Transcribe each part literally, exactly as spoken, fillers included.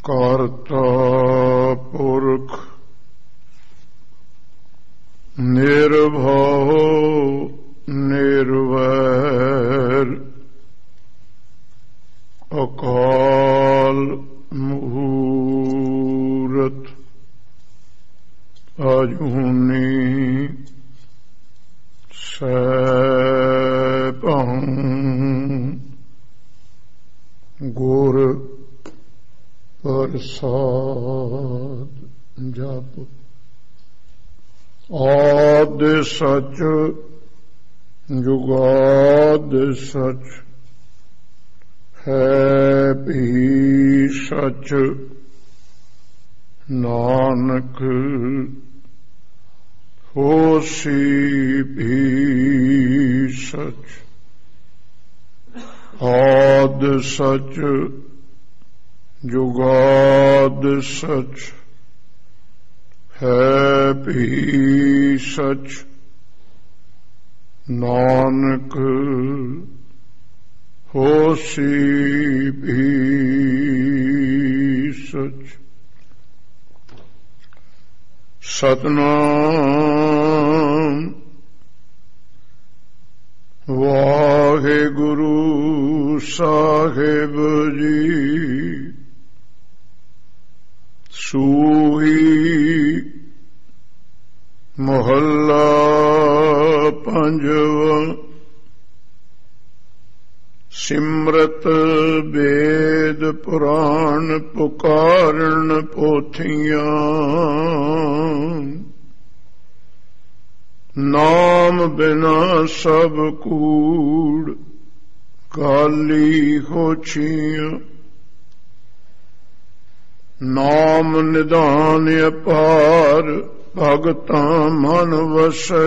ਕਰਤਾ ਪੁਰਖ ਨਿਰਭਉ ਨਿਰਵੈਰ ਅਕਾਲ ਮੂਰਤ ਅਜੂਨੀ ਸੈਭੰ ਗੁਰ ਪ੍ਰਸਾਦ ਜਪ। ਆਦਿ ਸਚ ਜੁਗਾਦਿ ਸਚ ਹੈ ਵੀ ਸਚ ਨਾਨਕ ਹੋਸੀ ਵੀ ਸਚ। ਆਦਿ ਸਚ ਜੁਗਾਦਿ ਸਚ ਹੈ ਵੀ ਸਚ ਨਾਨਕ ਹੋਸੀ ਵੀ ਸਚ। ਸਤਿਨਾਮ ਵਾਹਿਗੁਰੂ ਸਾਹਿਬ ਜੀ। ਸੂਹੀ ਮੁਹੱਲਾ ਪੰਜਵਾਂ। ਸਿਮਰਤ ਵੇਦ ਪੁਰਾਣ ਪੁਕਾਰਨ ਪੋਥੀਆਂ। ਨਾਮ ਬਿਨਾ ਸਭ ਕੂੜ ਕਾਲੀ ਹੋਛੀਆਂ। ਨਾਮ ਨਿਧਾਨ ਅਪਾਰ ਭਗਤਾਂ ਮਨ ਵਸੈ।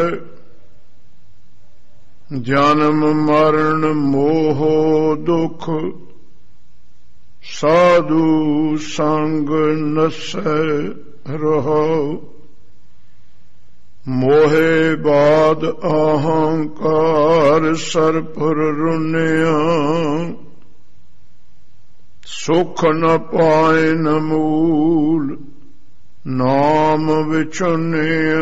ਜਨਮ ਮਰਨ ਮੋਹ ਦੁਖ ਸਾਧੂ ਸੰਗ ਨਸੈ ਰਹੋ। ਮੋਹੇ ਬਾਦ ਅਹੰਕਾਰ ਸਰਪੁਰ ਰੁਨਿਆ। ਸੁਖ ਨ ਪਾਏ ਨ ਮੂਲ ਨਾਮ ਵਿਚੁਨਿਆ।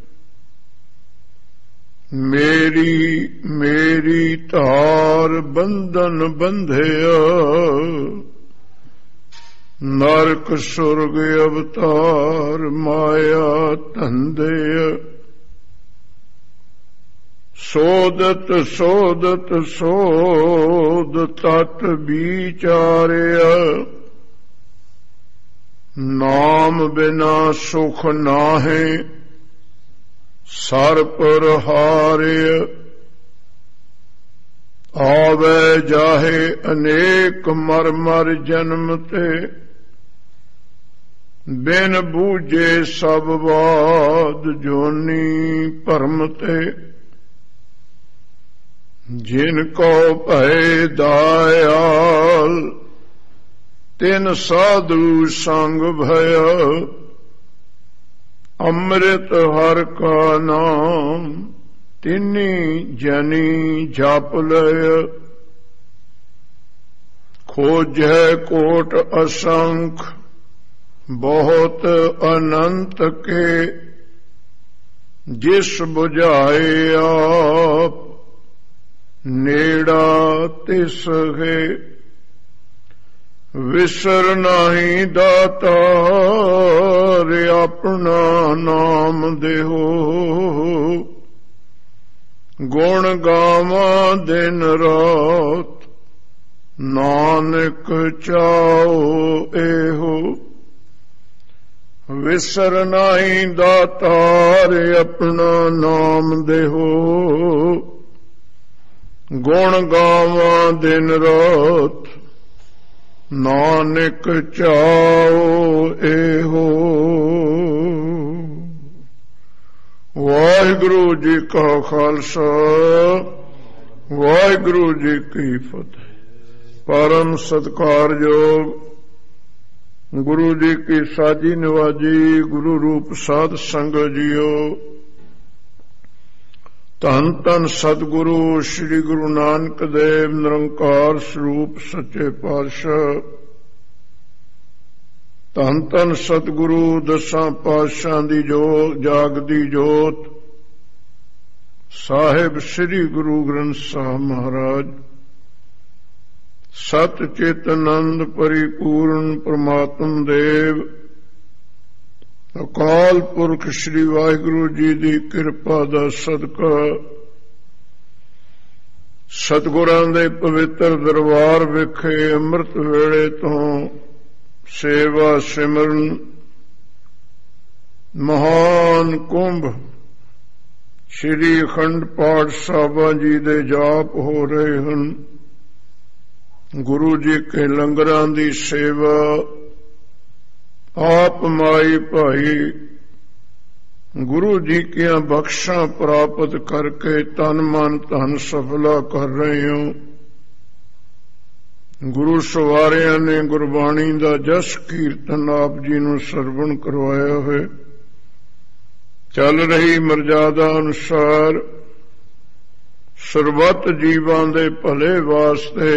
ਮੇਰੀ ਮੇਰੀ ਧਾਰ ਬੰਧਨ ਬੰਧਿਆ। ਨਰਕ ਸੁਰਗ ਅਵਤਾਰ ਮਾਇਆ ਧੰਦਿਆ। ਸੋਦਤ ਸੋਦਤ ਸੋਦ ਤਤ ਵਿਚਾਰਿਆ। ਨਾਮ ਬਿਨਾ ਸੁਖ ਨਾਹੇ ਸਰ ਪਰ ਹਾਰਿਆ। ਆਵੇ ਜਾਹੇ ਅਨੇਕ ਮਰ ਮਰ ਜਨਮ ਤੇ। ਬਿਨ ਬੂਝੇ ਸਭ ਬਾਦ ਜੋਨੀ ਭਰਮ ਤੇ। ਜਿਨ ਕੋ ਭੈ ਦਇਆਲ ਤਿਨ ਸਾਧੂ ਸੰਗ ਭਇਆ। ਅੰਮ੍ਰਿਤ ਹਰਿ ਕਾ ਨਾਮ ਤਿਨੀ ਜਨੀ ਜਪ ਲਇ। ਖੋਜੈ ਕੋਟ ਅਸੰਖ ਬਹੁਤ ਅਨੰਤ ਕੇ। ਜਿਸ ਬੁਝਾਏ ਆਪ ਨੇੜਾ ਤਿਸ ਹੈ। ਵਿਸਰ ਨਾਹੀ ਦਾਤਾਰ ਆਪਣਾ ਨਾਮ ਦੇਹੋ। ਗੁਣ ਗਾਵਾਂ ਦਿਨ ਰਾਤ ਨਾਨਕ ਚਾਓ ਇਹੋ। ਵਿਸਰ ਨਾਹੀ ਦਾਤਾਰ ਆਪਣਾ ਨਾਮ ਦੇਹੋ। ਗੁਣ ਗਾਵਾਂ ਦਿਨ ਰਾਤ ਨਾਨਕ ਚਾਓ ਇਹੋ। ਵਾਹਿਗੁਰੂ ਜੀ ਕਾ ਖਾਲਸਾ ਵਾਹਿਗੁਰੂ ਜੀ ਕੀ ਫਤਿਹ। ਪਰਮ ਸਤਿਕਾਰਯੋਗ ਗੁਰੂ ਜੀ ਕੀ ਸਾਜੀ ਨਿਵਾਜੀ ਗੁਰੂ ਰੂਪ ਸਾਧ ਸੰਗਤ ਜੀਓ। ਧੰਨ ਧੰਨ ਸਤਿਗੁਰੂ ਸ੍ਰੀ ਗੁਰੂ ਨਾਨਕ ਦੇਵ ਨਿਰੰਕਾਰ ਸਰੂਪ ਸੱਚੇ ਪਾਤਸ਼ਾਹ ਧੰਨ ਧੰਨ ਸਤਿਗੁਰੂ ਦਸਾਂ ਪਾਤਸ਼ਾਹਾਂ ਦੀ ਜੋਤ ਜਾਗਦੀ ਜੋਤ ਸਾਹਿਬ ਸ੍ਰੀ ਗੁਰੂ ਗ੍ਰੰਥ ਸਾਹਿਬ ਮਹਾਰਾਜ ਸਤ ਚੇਤਨੰਦ ਪਰਿਪੂਰਨ ਪ੍ਰਮਾਤਮ ਦੇਵ ਅਕਾਲ ਪੁਰਖ ਸ੍ਰੀ ਵਾਹਿਗੁਰੂ ਜੀ ਦੀ ਕਿਰਪਾ ਦਾ ਸਦਕਾ ਸਤਿਗੁਰਾਂ ਦੇ ਪਵਿੱਤਰ ਦਰਬਾਰ ਵਿਖੇ ਅੰਮ੍ਰਿਤ ਵੇਲੇ ਤੋਂ ਸੇਵਾ ਸਿਮਰਨ ਮਹਾਨ ਕੁੰਭ ਸ੍ਰੀ ਅਖੰਡ ਪਾਠ ਸਾਹਿਬਾਂ ਜੀ ਦੇ ਜਾਪ ਹੋ ਰਹੇ ਹਨ। ਗੁਰੂ ਜੀ ਕੇ ਲੰਗਰਾਂ ਦੀ ਸੇਵਾ ਆਪ ਮਾਈ ਭਾਈ ਗੁਰੂ ਜੀ ਕੀਆਂ ਬਖਸ਼ਾਂ ਪ੍ਰਾਪਤ ਕਰਕੇ ਤਨ ਮਨ ਧਨ ਸਫਲਾ ਕਰ ਰਹੇ ਹੋ। ਗੁਰੂ ਸਵਾਰਿਆਂ ਨੇ ਗੁਰਬਾਣੀ ਦਾ ਜਸ ਕੀਰਤਨ ਆਪ ਜੀ ਨੂੰ ਸਰਵਣ ਕਰਵਾਇਆ ਹੈ। ਚੱਲ ਰਹੀ ਮਰਜ਼ਾਦਾ ਅਨੁਸਾਰ ਸਰਬੱਤ ਜੀਵਾਂ ਦੇ ਭਲੇ ਵਾਸਤੇ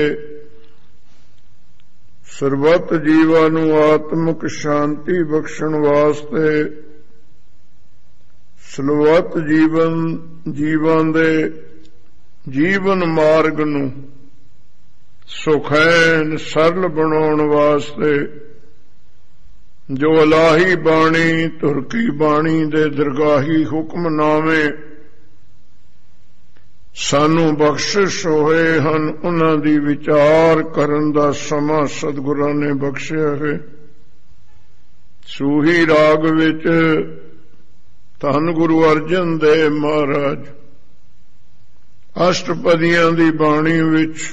ਸਰਬੱਤ ਜੀਵਾਂ ਨੂੰ ਆਤਮਿਕ ਸ਼ਾਂਤੀ ਬਖਸ਼ਣ ਵਾਸਤੇ ਸਰਬੱਤ ਜੀਵਨ ਜੀਵਾਂ ਦੇ ਜੀਵਨ ਮਾਰਗ ਨੂੰ ਸੁਖੈਨ ਸਰਲ ਬਣਾਉਣ ਵਾਸਤੇ ਜੋ ਇਲਾਹੀ ਬਾਣੀ ਤੁਰਕੀ ਬਾਣੀ ਦੇ ਦਰਗਾਹੀ ਹੁਕਮਨਾਮੇ ਸਾਨੂੰ ਬਖਸ਼ਿਸ਼ ਹੋਏ ਹਨ, ਉਹਨਾਂ ਦੀ ਵਿਚਾਰ ਕਰਨ ਦਾ ਸਮਾਂ ਸਤਿਗੁਰਾਂ ਨੇ ਬਖਸ਼ਿਆ ਹੈ। ਸੂਹੀ ਰਾਗ ਵਿੱਚ ਧੰਨ ਗੁਰੂ ਅਰਜਨ ਦੇਵ ਮਹਾਰਾਜ ਅਸ਼ਟਪਦੀਆਂ ਦੀ ਬਾਣੀ ਵਿੱਚ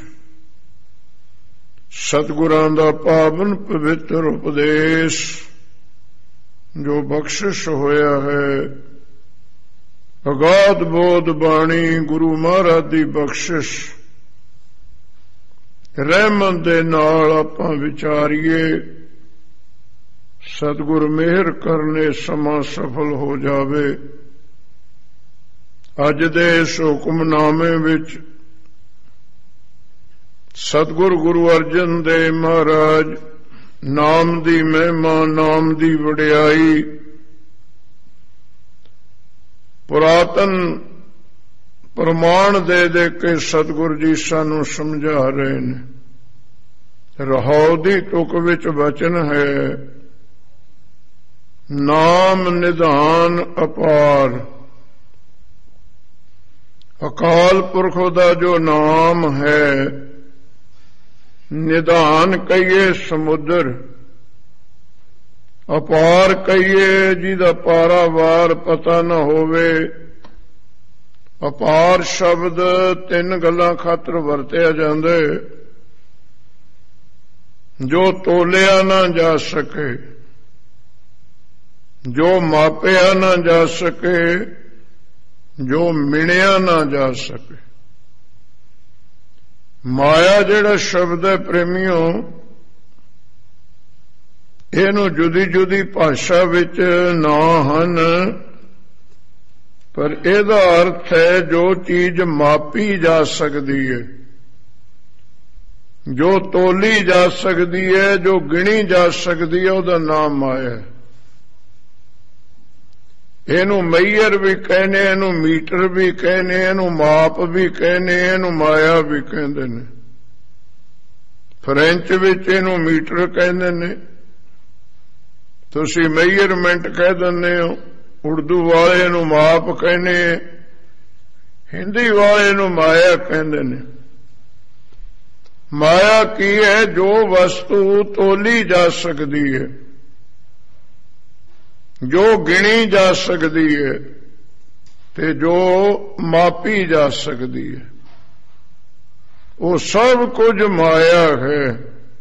ਸਤਿਗੁਰਾਂ ਦਾ ਪਾਵਨ ਪਵਿੱਤਰ ਉਪਦੇਸ਼ ਜੋ ਬਖਸ਼ਿਸ਼ ਹੋਇਆ ਹੈ, ਅਗਾਧ ਬੋਧ ਬਾਣੀ ਗੁਰੂ ਮਹਾਰਾਜ ਦੀ ਬਖਸ਼ਿਸ਼ ਰਹਿਮਤ ਦੇ ਨਾਲ ਆਪਾਂ ਵਿਚਾਰੀਏ। ਸਤਿਗੁਰ ਮਿਹਰ ਕਰਨੇ ਸਮਾਂ ਸਫਲ ਹੋ ਜਾਵੇ। ਅੱਜ ਦੇ ਇਸ ਹੁਕਮਨਾਮੇ ਵਿੱਚ ਸਤਿਗੁਰ ਗੁਰੂ ਅਰਜਨ ਦੇਵ ਮਹਾਰਾਜ ਨਾਮ ਦੀ ਮਹਿਮਾ ਨਾਮ ਦੀ ਵਡਿਆਈ ਪੁਰਾਤਨ ਪ੍ਰਮਾਣ ਦੇ ਦੇ ਕੇ ਸਤਿਗੁਰ ਜੀ ਸਾਨੂੰ ਸਮਝਾ ਰਹੇ ਨੇ। ਰਹਾਉ ਦੀ ਤੁਕ ਵਿੱਚ ਵਚਨ ਹੈ, ਨਾਮ ਨਿਧਾਨ ਅਪਾਰ। ਅਕਾਲ ਪੁਰਖ ਦਾ ਜੋ ਨਾਮ ਹੈ, ਨਿਧਾਨ ਕਹੀਏ ਸਮੁੰਦਰ, ਅਪਾਰ ਕਹੀਏ ਜਿਹਦਾ ਪਾਰਾਵਾਰ ਪਤਾ ਨਾ ਹੋਵੇ। ਅਪਾਰ ਸ਼ਬਦ ਤਿੰਨ ਗੱਲਾਂ ਖਾਤਰ ਵਰਤਿਆ ਜਾਂਦਾ, ਜੋ ਤੋਲਿਆ ਨਾ ਜਾ ਸਕੇ, ਜੋ ਮਾਪਿਆ ਨਾ ਜਾ ਸਕੇ, ਜੋ ਮਿਣਿਆ ਨਾ ਜਾ ਸਕੇ। ਮਾਇਆ ਜਿਹੜਾ ਸ਼ਬਦ ਹੈ ਪ੍ਰੇਮੀਓ, ਇਹਨੂੰ ਜੁਦੀ ਜੁਦੀ ਭਾਸ਼ਾ ਵਿੱਚ ਨਾਂ ਹਨ, ਪਰ ਇਹਦਾ ਅਰਥ ਹੈ ਜੋ ਚੀਜ਼ ਮਾਪੀ ਜਾ ਸਕਦੀ ਹੈ, ਜੋ ਤੋਲੀ ਜਾ ਸਕਦੀ ਹੈ, ਜੋ ਗਿਣੀ ਜਾ ਸਕਦੀ ਹੈ, ਉਹਦਾ ਨਾਮ ਮਾਇਆ ਹੈ। ਇਹਨੂੰ ਮਈਅਰ ਵੀ ਕਹਿੰਦੇ, ਇਹਨੂੰ ਮੀਟਰ ਵੀ ਕਹਿੰਦੇ, ਇਹਨੂੰ ਮਾਪ ਵੀ ਕਹਿੰਦੇ, ਇਹਨੂੰ ਮਾਇਆ ਵੀ ਕਹਿੰਦੇ ਨੇ। ਫ੍ਰੈਂਚ ਵਿੱਚ ਇਹਨੂੰ ਮੀਟਰ ਕਹਿੰਦੇ ਨੇ, ਤੁਸੀਂ ਮੇਜਰਮੈਂਟ ਕਹਿ ਦਿੰਦੇ ਹੋ। ਉਰਦੂ ਵਾਲੇ ਨੂੰ ਮਾਪ ਕਹਿੰਦੇ, ਹਿੰਦੀ ਵਾਲੇ ਨੂੰ ਮਾਇਆ ਕਹਿੰਦੇ ਨੇ। ਮਾਇਆ ਕੀ ਹੈ? ਜੋ ਵਸਤੂ ਤੋਲੀ ਜਾ ਸਕਦੀ ਹੈ, ਜੋ ਗਿਣੀ ਜਾ ਸਕਦੀ ਹੈ ਤੇ ਜੋ ਮਾਪੀ ਜਾ ਸਕਦੀ ਹੈ, ਉਹ ਸਭ ਕੁਝ ਮਾਇਆ ਹੈ।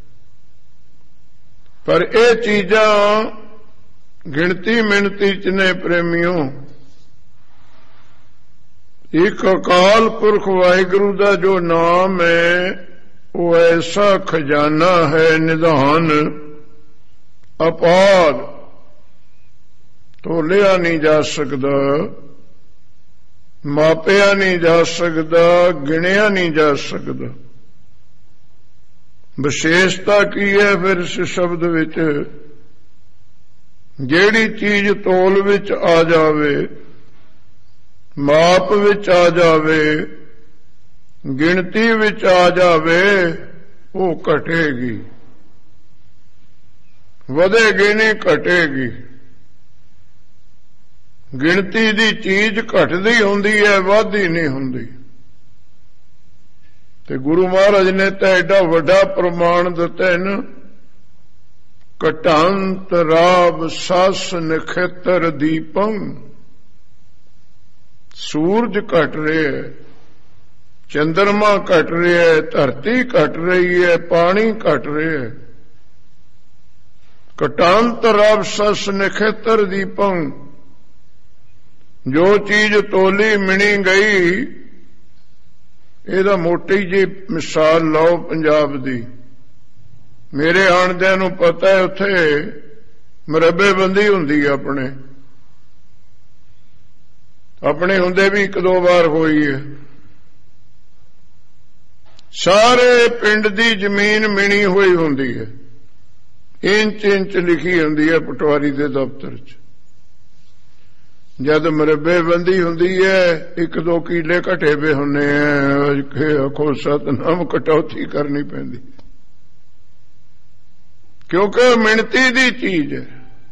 ਪਰ ਇਹ ਚੀਜ਼ਾਂ ਗਿਣਤੀ ਮਿਣਤੀ ਚ ਨੇ ਪ੍ਰੇਮੀਓ। ਇੱਕ ਅਕਾਲ ਪੁਰਖ ਵਾਹਿਗੁਰੂ ਦਾ ਜੋ ਨਾਮ ਹੈ, ਉਹ ਐਸਾ ਖਜ਼ਾਨਾ ਹੈ, ਨਿਧਾਨ ਅਪਾਰ, ਤੋਲਿਆ ਨਹੀਂ ਜਾ ਸਕਦਾ, ਮਾਪਿਆ ਨਹੀਂ ਜਾ ਸਕਦਾ, ਗਿਣਿਆ ਨਹੀਂ ਜਾ ਸਕਦਾ। ਵਿਸ਼ੇਸ਼ਤਾ ਕੀ ਹੈ ਫਿਰ ਇਸ ਸ਼ਬਦ ਵਿੱਚ? ਜਿਹੜੀ ਚੀਜ਼ ਤੋਲ ਵਿੱਚ ਆ ਜਾਵੇ, ਮਾਪ ਵਿੱਚ ਆ ਜਾਵੇ, ਗਿਣਤੀ ਵਿੱਚ ਆ ਜਾਵੇ, ਉਹ ਘਟੇਗੀ, ਵਧੇਗੀ ਨਹੀਂ, ਘਟੇਗੀ। ਗਿਣਤੀ ਦੀ ਚੀਜ਼ ਘਟਦੀ ਹੁੰਦੀ ਹੈ, ਵੱਧਦੀ ਨਹੀਂ ਹੁੰਦੀ। ਤੇ ਗੁਰੂ ਮਹਾਰਾਜ ਨੇ ਤਾਂ ਐਡਾ ਵੱਡਾ ਪ੍ਰਮਾਣ ਦਿੱਤਾ ਨਾ, ਘਟਾਂਤ ਰਾਬ ਸਸ ਨਖੇਤਰ ਦੀਪੰ। ਸੂਰਜ ਘਟ ਰਿਹਾ, ਚੰਦਰਮਾ ਘਟ ਰਿਹਾ, ਧਰਤੀ ਘਟ ਰਹੀ ਹੈ, ਪਾਣੀ ਘਟ ਰਿਹਾ ਹੈ। ਘਟਾਂਤ ਰਾਬ ਸਸ ਨਖੇਤਰ ਦੀਪੰ। ਜੋ ਚੀਜ਼ ਤੋਲੀ ਮਿਣੀ ਗਈ, ਇਹਦਾ ਮੋਟੀ ਜਿਹੀ ਮਿਸਾਲ ਲਓ ਪੰਜਾਬ ਦੀ। ਮੇਰੇ ਆਣਦਿਆਂ ਨੂੰ ਪਤਾ ਹੈ, ਉੱਥੇ ਮਰੱਬੇਬੰਦੀ ਹੁੰਦੀ ਹੈ। ਆਪਣੇ ਆਪਣੇ ਹੁੰਦੇ ਵੀ ਇੱਕ ਦੋ ਵਾਰ ਹੋਈ ਹੈ। ਸਾਰੇ ਪਿੰਡ ਦੀ ਜ਼ਮੀਨ ਮਿਣੀ ਹੋਈ ਹੁੰਦੀ ਹੈ, ਇੰਚ ਇੰਚ ਲਿਖੀ ਹੁੰਦੀ ਹੈ ਪਟਵਾਰੀ ਦੇ ਦਫ਼ਤਰ 'ਚ। ਜਦ ਮਰੱਬੇਬੰਦੀ ਹੁੰਦੀ ਹੈ, ਇੱਕ ਦੋ ਕੀਲੇ ਘਟੇ ਵੇ ਹੁੰਦੇ ਆ, ਆਖੋ ਸਤਨਾਮ, ਕਟੌਤੀ ਕਰਨੀ ਪੈਂਦੀ, ਕਿਉਂਕਿ ਮਿਣਤੀ ਦੀ ਚੀਜ਼ ਹੈ।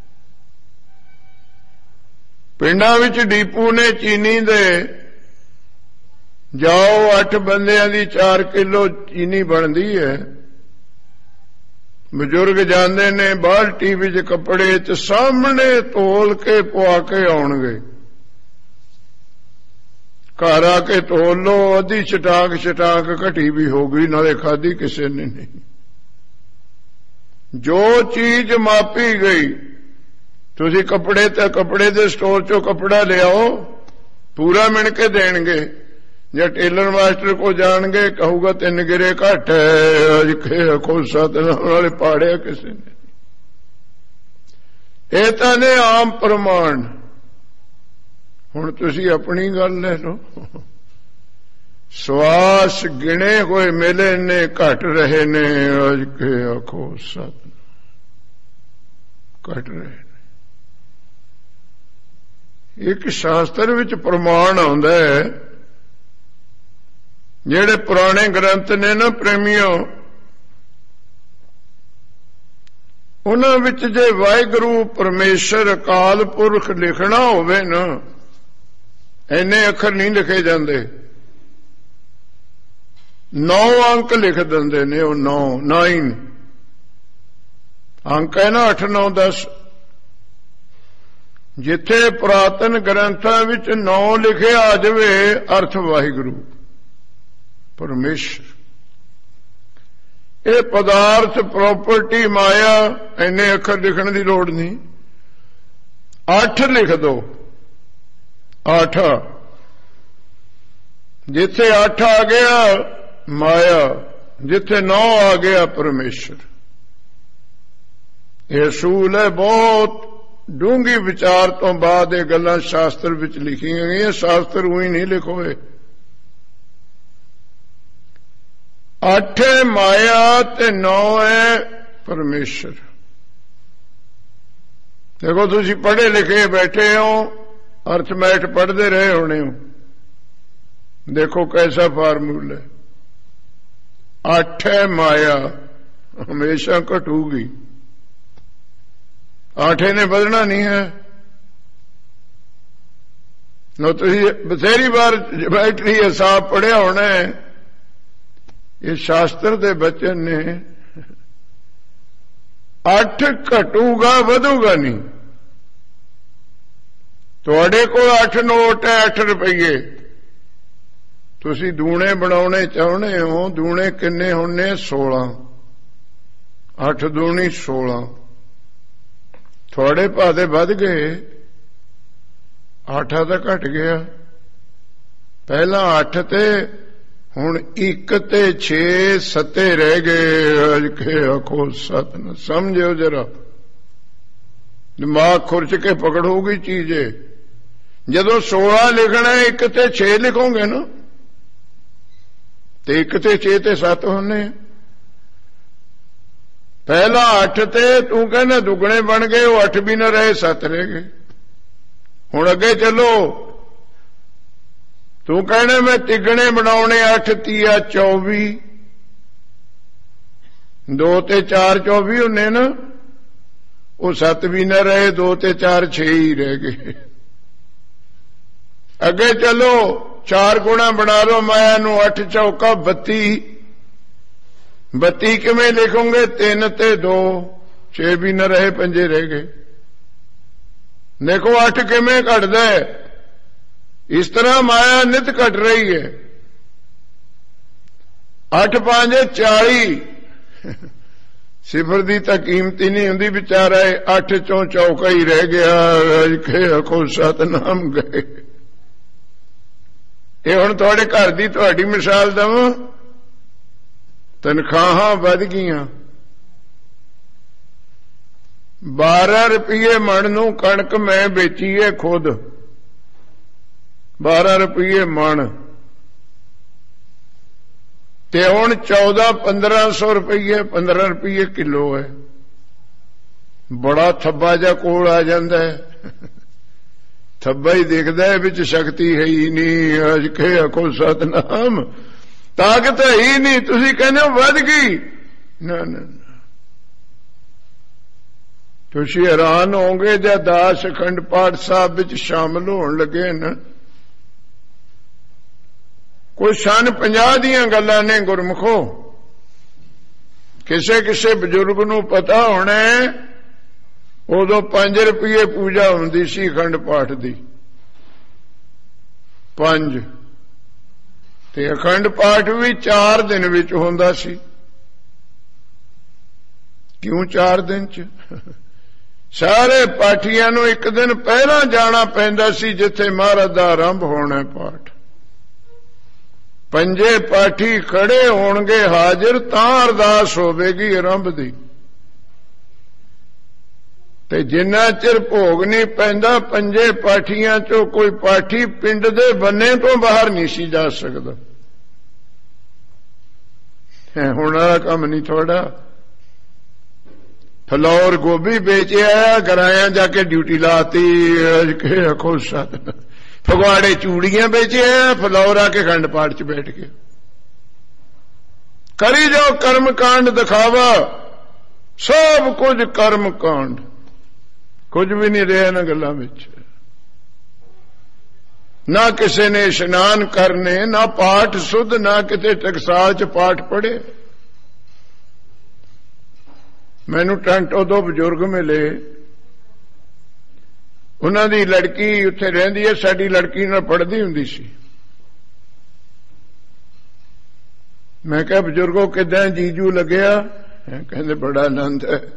ਪਿੰਡਾਂ ਵਿੱਚ ਡੀਪੂ ਨੇ ਚੀਨੀ ਦੇ, ਜਾਓ ਅੱਠ ਬੰਦਿਆਂ ਦੀ ਚਾਰ ਕਿਲੋ ਚੀਨੀ ਬਣਦੀ ਹੈ। ਬਜ਼ੁਰਗ ਜਾਂਦੇ ਨੇ ਬਾਲਟੀ ਵਿੱਚ ਕੱਪੜੇ 'ਚ, ਸਾਹਮਣੇ ਤੋਲ ਕੇ ਪਵਾ ਕੇ ਆਉਣਗੇ। ਘਰ ਆ ਕੇ ਤੋਲ ਲੋ, ਅੱਧੀ ਛਟਾਕ ਛਟਾਕ ਘਟੀ ਵੀ ਹੋ ਗਈ, ਨਾਲੇ ਖਾਧੀ ਕਿਸੇ ਨੇ ਨਹੀਂ। ਜੋ ਚੀਜ਼ ਮਾਪੀ ਗਈ, ਤੁਸੀਂ ਕੱਪੜੇ ਤੇ ਕੱਪੜੇ ਦੇ ਸਟੋਰ 'ਚੋਂ ਕੱਪੜਾ ਲਿਆਓ, ਪੂਰਾ ਮਿਣ ਕੇ ਦੇਣਗੇ। ਜੇ ਟੇਲਰ ਮਾਸਟਰ ਕੋ ਜਾਣਗੇ, ਕਹੂਗਾ ਤਿੰਨ ਗਿਰੇ ਘੱਟ ਹੈ, ਅੱਜ ਖੋਸਾ ਤੇ ਨਾਲੇ ਪਾੜਿਆ ਕਿਸੇ ਨੇ। ਇਹ ਤਾਂ ਨੇ ਆਮ ਪ੍ਰਮਾਣ। ਹੁਣ ਤੁਸੀਂ ਆਪਣੀ ਗੱਲ ਲੈ ਲਓ, ਸਵਾਸ ਗਿਣੇ ਹੋਏ ਮੇਲੇ ਨੇ, ਘਟ ਰਹੇ ਨੇ, ਅੱਜ ਕੇ ਆਖੋ ਸਤ ਘਟ ਰਹੇ ਨੇ। ਇੱਕ ਸ਼ਾਸਤਰ ਵਿੱਚ ਪ੍ਰਮਾਣ ਆਉਂਦਾ ਹੈ, ਜਿਹੜੇ ਪੁਰਾਣੇ ਗ੍ਰੰਥ ਨੇ ਨਾ ਪ੍ਰੇਮੀਓ, ਉਹਨਾਂ ਵਿੱਚ ਜੇ ਵਾਹਿਗੁਰੂ ਪਰਮੇਸ਼ਰ ਅਕਾਲ ਪੁਰਖ ਲਿਖਣਾ ਹੋਵੇ ਨਾ, ਇੰਨੇ ਅੱਖਰ ਨਹੀਂ ਲਿਖੇ ਜਾਂਦੇ। ਨੌ ਅੰਕ ਲਿਖ ਦਿੰਦੇ ਨੇ ਉਹ, ਨੌ ਨਾਈਨ ਅੰਕ ਹੈ ਨਾ, ਅੱਠ ਨੌ ਦਸ। ਜਿੱਥੇ ਪੁਰਾਤਨ ਗ੍ਰੰਥਾਂ ਵਿੱਚ ਨੌ ਲਿਖਿਆ ਆ ਜਾਵੇ, ਅਰਥ ਵਾਹਿਗੁਰੂ ਪਰਮੇਸ਼ਰ। ਇਹ ਪਦਾਰਥ ਪ੍ਰਾਪਰਟੀ ਮਾਇਆ, ਇੰਨੇ ਅੱਖਰ ਲਿਖਣ ਦੀ ਲੋੜ ਨਹੀਂ, ਅੱਠ ਲਿਖ ਦੋ। ਅੱਠ, ਜਿੱਥੇ ਅੱਠ ਆ ਗਿਆ ਮਾਇਆ, ਜਿੱਥੇ ਨੌ ਆ ਗਿਆ ਪਰਮੇਸ਼ਰ। ਇਹ ਅਸੂਲ ਹੈ। ਬਹੁਤ ਡੂੰਘੀ ਵਿਚਾਰ ਤੋਂ ਬਾਅਦ ਇਹ ਗੱਲਾਂ ਸ਼ਾਸਤਰ ਵਿੱਚ ਲਿਖੀਆਂ ਗਈਆਂ। ਸ਼ਾਸਤਰ ਉਹੀ ਨਹੀਂ ਲਿਖੋਏ। ਅੱਠ ਹੈ ਮਾਇਆ ਤੇ ਨੌ ਹੈ ਪਰਮੇਸ਼ਰ। ਦੇਖੋ, ਤੁਸੀਂ ਪੜ੍ਹੇ ਲਿਖੇ ਬੈਠੇ ਹੋ, ਅਰਥਮੈਟ ਪੜ੍ਹਦੇ ਰਹੇ ਹੋਣੇ ਹੋ, ਦੇਖੋ ਕੈਸਾ ਫਾਰਮੂਲਾ ਹੈ। ਅੱਠ ਹੈ ਮਾਇਆ, ਹਮੇਸ਼ਾ ਘਟੂਗੀ। ਆਠੇ ਨੇ ਵਧਣਾ ਨਹੀਂ ਹੈ। ਲੋ ਤੁਸੀਂ ਬਥੇਰੀ ਵਾਰ ਜਮੈਟਰੀ ਹਿਸਾਬ ਪੜ੍ਹਿਆ ਹੋਣਾ ਹੈ। ਇਹ ਸ਼ਾਸਤਰ ਦੇ ਬਚਨ ਨੇ। ਅੱਠ ਘਟੂਗਾ, ਵਧੂਗਾ ਨਹੀਂ। ਤੁਹਾਡੇ ਕੋਲ ਅੱਠ ਨੋਟ ਹੈ, ਅੱਠ ਰੁਪਈਏ, ਤੁਸੀਂ ਦੂਣੇ ਬਣਾਉਣੇ ਚਾਹੁੰਦੇ ਹੋ। ਦੂਣੇ ਕਿੰਨੇ ਹੋਣੇ? ਸੋਲਾਂ। ਅੱਠ ਦੂਣੀ ਸੋਲਾਂ। ਤੁਹਾਡੇ ਭਾਦੇ ਵੱਧ ਗਏ, ਅੱਠਾ ਤਾਂ ਘਟ ਗਿਆ। ਪਹਿਲਾਂ ਅੱਠ ਤੇ ਹੁਣ ਇੱਕ ਤੇ ਛੇ, ਸੱਤੇ ਰਹਿ ਗਏ। ਅੱਜ ਕੇ ਆਖੋ ਸਤ ਨਾ ਸਮਝਿਓ ਜਰਾ, ਦਿਮਾਗ ਖੁਰਚ ਕੇ ਪਕੜੋਗੀ ਚੀਜ਼। ਜਦੋਂ ਸੋਲਾਂ ਲਿਖਣਾ, ਇੱਕ ਤੇ ਛੇ ਲਿਖੋਗੇ ਨਾ, ਤੇ ਇੱਕ ਤੇ ਛੇ ਤੇ ਸੱਤ ਹੁੰਨੇ। ਪਹਿਲਾ ਅੱਠ ਤੇ ਤੂੰ ਕਹਿੰਦਾ ਦੁੱਗਣੇ ਬਣ ਗਏ, ਉਹ ਅੱਠ ਵੀ ਨਾ ਰਹੇ, ਸੱਤ ਰਹਿ ਗਏ। ਹੁਣ ਅੱਗੇ ਚੱਲੋ, ਤੂੰ ਕਹਿਣਾ ਮੈਂ ਤਿੱਗਣੇ ਬਣਾਉਣੇ, ਅੱਠ ਤੀਆ ਚੌਵੀ, ਦੋ ਤੇ ਚਾਰ ਚੌਵੀ ਹੁੰਨੇ ਨਾ, ਉਹ ਸੱਤ ਵੀ ਨਾ ਰਹੇ, ਦੋ ਤੇ ਚਾਰ ਛੇ ਹੀ ਰਹਿ ਗਏ। ਅੱਗੇ ਚੱਲੋ, ਚਾਰ ਗੁਣਾ ਬਣਾ ਲਓ ਮਾਇਆ ਨੂੰ, ਅੱਠ ਚੌਕਾ ਬੱਤੀ, ਬੱਤੀ ਕਿਵੇਂ ਲਿਖੋਗੇ? ਤਿੰਨ ਤੇ ਦੋ, ਛੇ ਵੀ ਨਾ ਰਹੇ, ਪੰਜੇ ਰਹਿ ਗਏ। ਦੇਖੋ ਅੱਠ ਕਿਵੇਂ ਘਟਦਾ ਹੈ। ਇਸ ਤਰ੍ਹਾਂ ਮਾਇਆ ਨਿਤ ਘਟ ਰਹੀ ਹੈ। ਅੱਠ ਪੰਜ ਚਾਲੀ, ਸਿਫਰ ਦੀ ਤਾਂ ਕੀਮਤ ਹੀ ਨਹੀਂ ਹੁੰਦੀ। ਵਿਚਾਰਾ ਅੱਠ ਚੋਂ ਚੌਕਾ ਹੀ ਰਹਿ ਗਿਆ, ਅਜੇ ਆਖੋ ਸਤਨਾਮ ਗਏ। ਇਹ ਹੁਣ ਤੁਹਾਡੇ ਘਰ ਦੀ ਤੁਹਾਡੀ ਮਿਸਾਲ ਦਵਾਂ, ਤਨਖਾਹਾਂ ਵੱਧ ਗਈਆਂ। ਬਾਰਾਂ ਰੁਪਏ ਮਣ ਨੂੰ ਕਣਕ ਮੈਂ ਵੇਚੀ ਹੈ ਖੁਦ, ਬਾਰਾਂ ਰੁਪਏ ਮਣ, ਤੇ ਹੁਣ ਚੌਦਾਂ ਪੰਦਰਾਂ ਸੌ ਰੁਪਏ, ਪੰਦਰਾਂ ਰੁਪਏ ਕਿਲੋ ਹੈ। ਬੜਾ ਥੱਬਾ ਜਿਹਾ ਕੋਲ ਆ ਜਾਂਦਾ ਹੈ, ਥੱਬਾ ਹੀ ਦਿਖਦਾ ਹੈ, ਵਿੱਚ ਸ਼ਕਤੀ ਹੈ ਹੀ ਨਹੀਂ। ਅੱਜ ਕੇ ਆਖੋ ਸਤਨਾਮ, ਤਾਕਤ ਹੈ ਹੀ ਨਹੀਂ। ਤੁਸੀਂ ਕਹਿੰਦੇ ਹੋ ਵੱਧ ਗਈ, ਨਾ ਨਾ, ਤੁਸੀਂ ਹੈਰਾਨ ਹੋਗੇ ਜਦ ਦਾਸ ਅਖੰਡ ਪਾਠ ਸਾਹਿਬ ਵਿੱਚ ਸ਼ਾਮਲ ਹੋਣ ਲੱਗੇ ਨਾ। ਕੋਈ ਸਨ ਪੰਜਾਹ ਦੀਆਂ ਗੱਲਾਂ ਨੇ ਗੁਰਮੁਖੋ। ਕਿਸੇ ਕਿਸੇ ਬਜ਼ੁਰਗ ਨੂੰ ਪਤਾ ਹੋਣਾ, ਉਦੋਂ ਪੰਜ ਰੁਪਏ ਪੂਜਾ ਹੁੰਦੀ ਸੀ ਅਖੰਡ ਪਾਠ ਦੀ, ਪੰਜ, ਤੇ ਅਖੰਡ ਪਾਠ ਵੀ ਚਾਰ ਦਿਨ ਵਿੱਚ ਹੁੰਦਾ ਸੀ। ਕਿਉਂ ਚਾਰ ਦਿਨ ਚ? ਸਾਰੇ ਪਾਠੀਆਂ ਨੂੰ ਇੱਕ ਦਿਨ ਪਹਿਲਾਂ ਜਾਣਾ ਪੈਂਦਾ ਸੀ ਜਿੱਥੇ ਮਹਾਰਾਜ ਦਾ ਆਰੰਭ ਹੋਣਾ ਪਾਠ। ਪੰਜੇ ਪਾਠੀ ਖੜੇ ਹੋਣਗੇ ਹਾਜ਼ਰ, ਤਾਂ ਅਰਦਾਸ ਹੋਵੇਗੀ ਆਰੰਭ ਦੀ। ਤੇ ਜਿੰਨਾ ਚਿਰ ਭੋਗ ਨਹੀਂ ਪੈਂਦਾ, ਪੰਜੇ ਪਾਠੀਆਂ ਚੋਂ ਕੋਈ ਪਾਠੀ ਪਿੰਡ ਦੇ ਬੰਨੇ ਤੋਂ ਬਾਹਰ ਨਹੀਂ ਸੀ ਜਾ ਸਕਦਾ। ਹੁਣ ਵਾਲਾ ਕੰਮ ਨਹੀਂ ਥੋੜਾ। ਫਲੌਰ ਗੋਭੀ ਵੇਚਿਆ, ਗਰਾਇਆ ਜਾ ਕੇ ਡਿਊਟੀ ਲਾਤੀ, ਕੇ ਆਖੋ ਸਤ। ਫਗਵਾੜੇ ਚੂੜੀਆਂ ਵੇਚਿਆ, ਫਲੌਰ ਆ ਕੇ ਅਖੰਡ ਪਾਠ ਚ ਬੈਠ ਕੇ ਕਰੀ ਜਾਓ ਕਰਮ ਕਾਂਡ ਦਿਖਾਵਾ। ਸਭ ਕੁਝ ਕਰਮ ਕਾਂਡ, ਕੁਝ ਵੀ ਨਹੀਂ ਰਿਹਾ ਨਾ ਗੱਲਾਂ ਵਿੱਚ। ਨਾ ਕਿਸੇ ਨੇ ਇਸ਼ਨਾਨ ਕਰਨੇ, ਨਾ ਪਾਠ ਸੁਧ, ਨਾ ਕਿਤੇ ਟਕਸਾਲ ਚ ਪਾਠ ਪੜ੍ਹੇ। ਮੈਨੂੰ ਟਾਂਟੋ ਦੋ ਬਜ਼ੁਰਗ ਮਿਲੇ, ਉਹਨਾਂ ਦੀ ਲੜਕੀ ਉੱਥੇ ਰਹਿੰਦੀ ਹੈ, ਸਾਡੀ ਲੜਕੀ ਨਾਲ ਪੜ੍ਹਦੀ ਹੁੰਦੀ ਸੀ। ਮੈਂ ਕਿਹਾ ਬਜ਼ੁਰਗੋ ਕਿੱਦਾਂ ਜੀਜੂ ਲੱਗਿਆ? ਕਹਿੰਦੇ ਬੜਾ ਆਨੰਦ ਹੈ।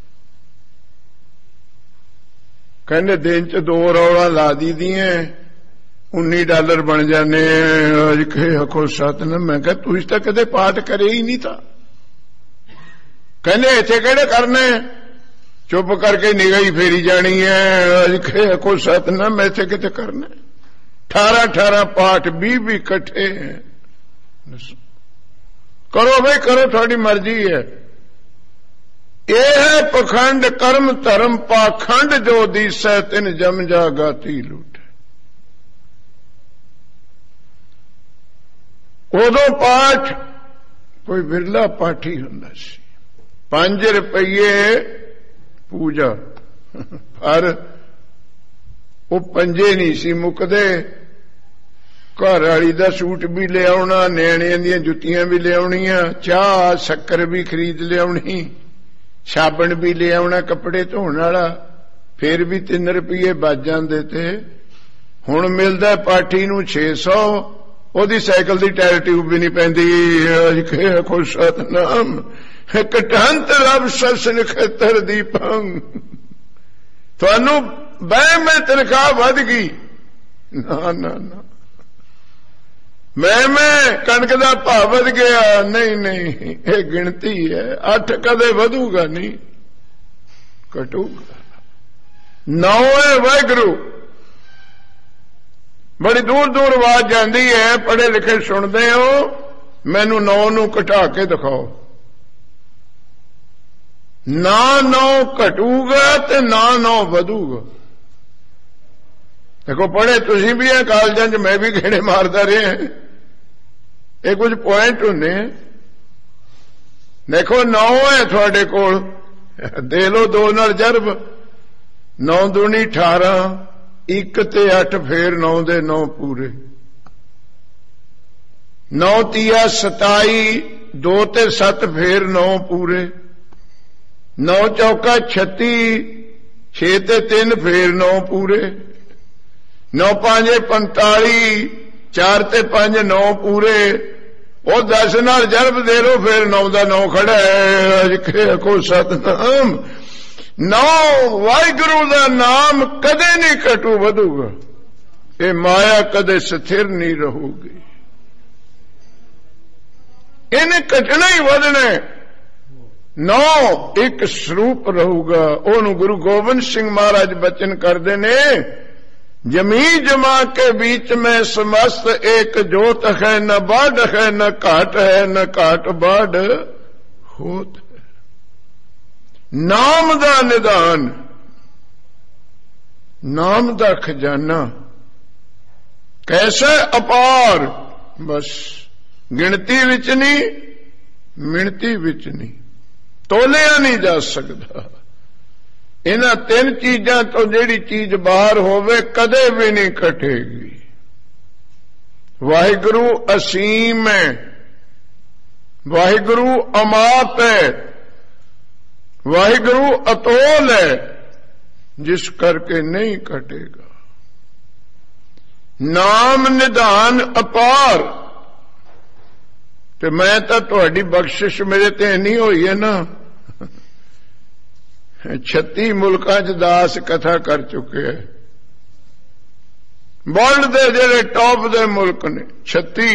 ਕਹਿੰਦੇ ਦਿਨ ਚ ਦੋ ਰੌਲਾ ਲਾ ਦੀ ਦੀਆਂ, ਉੱਨੀ ਡਾਲਰ ਬਣ ਜਾਣੇ। ਅੱਜ ਕੇ ਆਖੋ ਸਤਨਾਮ। ਮੈਂ ਕਿਹਾ ਤੁਸੀਂ ਤਾਂ ਕਦੇ ਪਾਠ ਕਰੇ ਹੀ ਨਹੀਂ ਤਾਂ। ਕਹਿੰਦੇ ਇੱਥੇ ਕਿਹੜੇ ਕਰਨੇ, ਚੁੱਪ ਕਰਕੇ ਨਿਗਾਹ ਹੀ ਫੇਰੀ ਜਾਣੀ ਹੈ। ਅੱਜ ਕੇ ਆਖੋ ਸਤਨਾਮ, ਮੈਂ ਇੱਥੇ ਕਿਤੇ ਕਰਨਾ। ਅਠਾਰਾਂ ਅਠਾਰਾਂ ਪਾਠ ਵੀਹ ਵੀਹ ਇਕੱਠੇ ਕਰੋ ਬਈ, ਕਰੋ, ਤੁਹਾਡੀ ਮਰਜ਼ੀ ਹੈ। ਇਹ ਹੈ ਪਖੰਡ ਕਰਮ ਧਰਮ ਪਾਖੰਡ, ਜੋ ਦੀਸੈ ਤਿਨ ਜਮ ਜਾ ਗਾਤੀ ਲੂਟ। ਉਦੋਂ ਪਾਠ ਕੋਈ ਵਿਰਲਾ ਪਾਠੀ ਹੁੰਦਾ ਸੀ। ਪੰਜ ਰੁਪਏ ਪੂਜਾ, ਪਰ ਉਹ ਪੰਜੇ ਨਹੀਂ ਸੀ ਮੁੱਕਦੇ। ਘਰ ਵਾਲੀ ਦਾ ਸੂਟ ਵੀ ਲਿਆਉਣਾ, ਨਿਆਣਿਆਂ ਦੀਆਂ ਜੁੱਤੀਆਂ ਵੀ ਲਿਆਉਣੀਆਂ, ਚਾਹ ਸ਼ੱਕਰ ਵੀ ਖਰੀਦ ਲਿਆਉਣੀ, ਸਾਬਣ ਵੀ ਲਿਆਉਣਾ ਕੱਪੜੇ ਧੋਣ ਵਾਲਾ, ਫਿਰ ਵੀ ਤਿੰਨ ਰੁਪਏ ਬਚ ਜਾਂਦੇ ਤੇ। ਹੁਣ ਮਿਲਦਾ ਪਾਠੀ ਨੂੰ ਛੇ ਸੌ, ਉਹਦੀ ਸਾਈਕਲ ਦੀ ਟਾਇਰ ਟਿਊਬ ਵੀ ਨਹੀਂ ਪੈਂਦੀ। ਆਖੋ ਸਤਨਾਮ। ਕਟੰਤ ਰਬ ਸਸ ਨਖਤਰ ਦੀਪੰ। ਤੁਹਾਨੂੰ ਬਹਿ ਮੈਂ ਤਨਖਾਹ ਵੱਧ ਗਈ, ਨਾ ਨਾ ਨਾ। ਮੈਂ ਮੈਂ ਕਣਕ ਦਾ ਭਾਅ ਵਧ ਗਿਆ, ਨਹੀਂ ਨਹੀਂ, ਇਹ ਗਿਣਤੀ ਹੈ। ਅੱਠ ਕਦੇ ਵਧੂਗਾ ਨਹੀਂ, ਘਟੂਗਾ। ਨੌ ਹੈ ਵਾਹਿਗੁਰੂ। ਬੜੀ ਦੂਰ ਦੂਰ ਆਵਾਜ਼ ਜਾਂਦੀ ਹੈ, ਪੜ੍ਹੇ ਲਿਖੇ ਸੁਣਦੇ ਹੋ। ਮੈਨੂੰ ਨੌ ਨੂੰ ਘਟਾ ਕੇ ਦਿਖਾਓ। ना नौ घटूगा ते ना नौ वधूगा। देखो पढ़े तुसी भी है कालजां च, मैं भी घेड़े मारदा रहा। ये कुछ पॉइंट होने। देखो नौ है थोड़े कोल, दे लो दो नाल जरब, नौ दूनी अठारह, एक ते अठ, फेर नौ दे नौ पूरे, नौ तिया सताई, दो ते सत, फेर नौ पूरे, नौ चौका छत्ती, छे ते तीन, फेर नौ पूरे, नौ पांजे पंताली, चार ते पांच, नौ पूरे। वो दस नाल जरब दे लो, फिर नौ दा नौ खड़ा है। अज को सतनाम। नौ वाहिगुरु दा नाम कदे नहीं घटू वधूगा। ये माया कदे स्थिर नहीं रहूगी, इन्हें घटना ही वधना। नौ एक स्वरूप रहूगा। ओनू गुरु गोबिंद सिंह महाराज बचन करते ने, जमी जमा के बीच में समस्त एक जोत है, न बाढ़ है न काट है, न काट बाढ़ होत है। नाम दा निदान, नाम दा खजाना कैसा अपार, बस गिनती विच नहीं, मिणती विच नहीं, तोलिया नहीं जा सकता। इन्हां तीन चीजां तो जिहड़ी चीज बाहर होवे कदे भी नहीं घटेगी। वाहिगुरु असीम है, वाहिगुरु अमाप है, वाहिगुरु अतोल है, जिस करके नहीं घटेगा। नाम निधान अपार। ते मैं तो तुहाडी बख्शिश मेरे ते नहीं हुई है ना, छत्ती मुल्कां च दास कथा कर चुके हैं। वर्ल्ड दे जेड़े टॉप दे मुल्क ने छत्ती,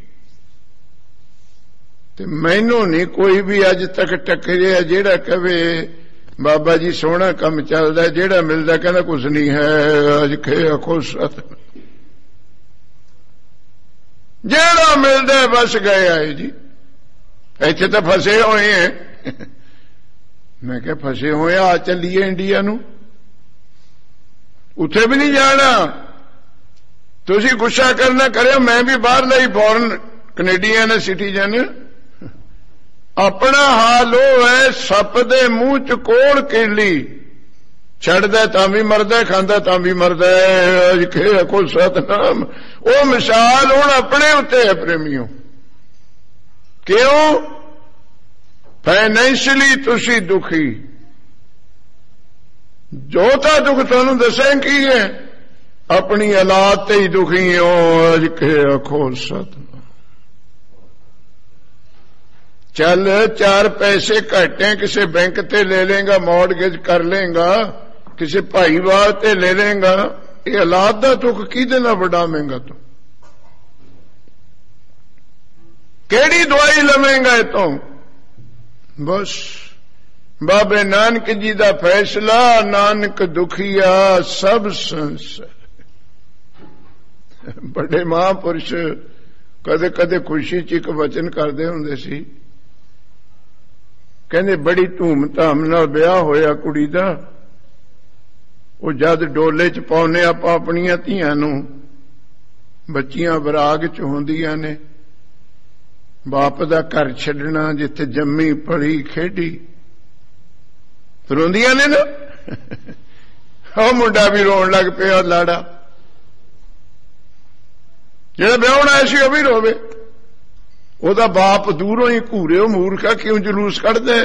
ते मैनू नहीं कोई भी अज तक टकरिया जेड़ा कहे बाबा जी सोहना काम चलदा है, जेड़ा मिलदा कहना कुछ नहीं है। अज खे आखो सत, जेड़ा मिलदा है बस गए आए जी। इत्थे तो फसे हुए हैं। मैं क्या फसे हुए, आ चलिए इंडिया नू, उथे भी नहीं जाना। तुसी गुस्सा करना करो, मैं भी बाहर लाई फॉरन कनेडियन सिटीजन। अपना हाल वो है, सप दे मुंह च कोड़ केली, छड़दा तां भी मरदा, खांदा तां भी मरदा है। अज के को सतनाम। वो मिसाल हुण अपने उत्ते है प्रेमियों। क्यों? फाइनेंशियली तुसी दुखी, जो ता दुख तुहानू दसें की है, अपनी औलाद ते ही दुखी हो। अज के आखो सतनाम। चल चार पैसे घट है, किसी बैंक ते ले लेगा, मॉडगेज कर लेगा, किसी भाईवाल ते ले लेगा, ये औलाद दा दुख किहदे नाल वडावेंगा तू? केड़ी दवाई लवेंगा इतों? बस बाबे नानक जी दा फैसला, नानक दुखिया सब संसार। बड़े महापुरुष कदे कदे खुशी च एक वचन करते हुंदे सी, कहंदे बड़ी धूम धाम नाल ब्याह होया कुड़ी दा, वो जद डोले च पाउने आपां अपणियां धीआं नूं, बच्चियां बराग च हुंदियां ने, बाप दा घर छड्डना जिथे जम्मी पली खेडी, रोंदियां ने ना। ओ मुंडा भी रोन लग पिया, लाड़ा जेड़ा ब्याहण आया सी, भी रोवे। ओदा बाप दूरों ही घूरे, ओ मूर्खा क्यों जलूस कढ़दे?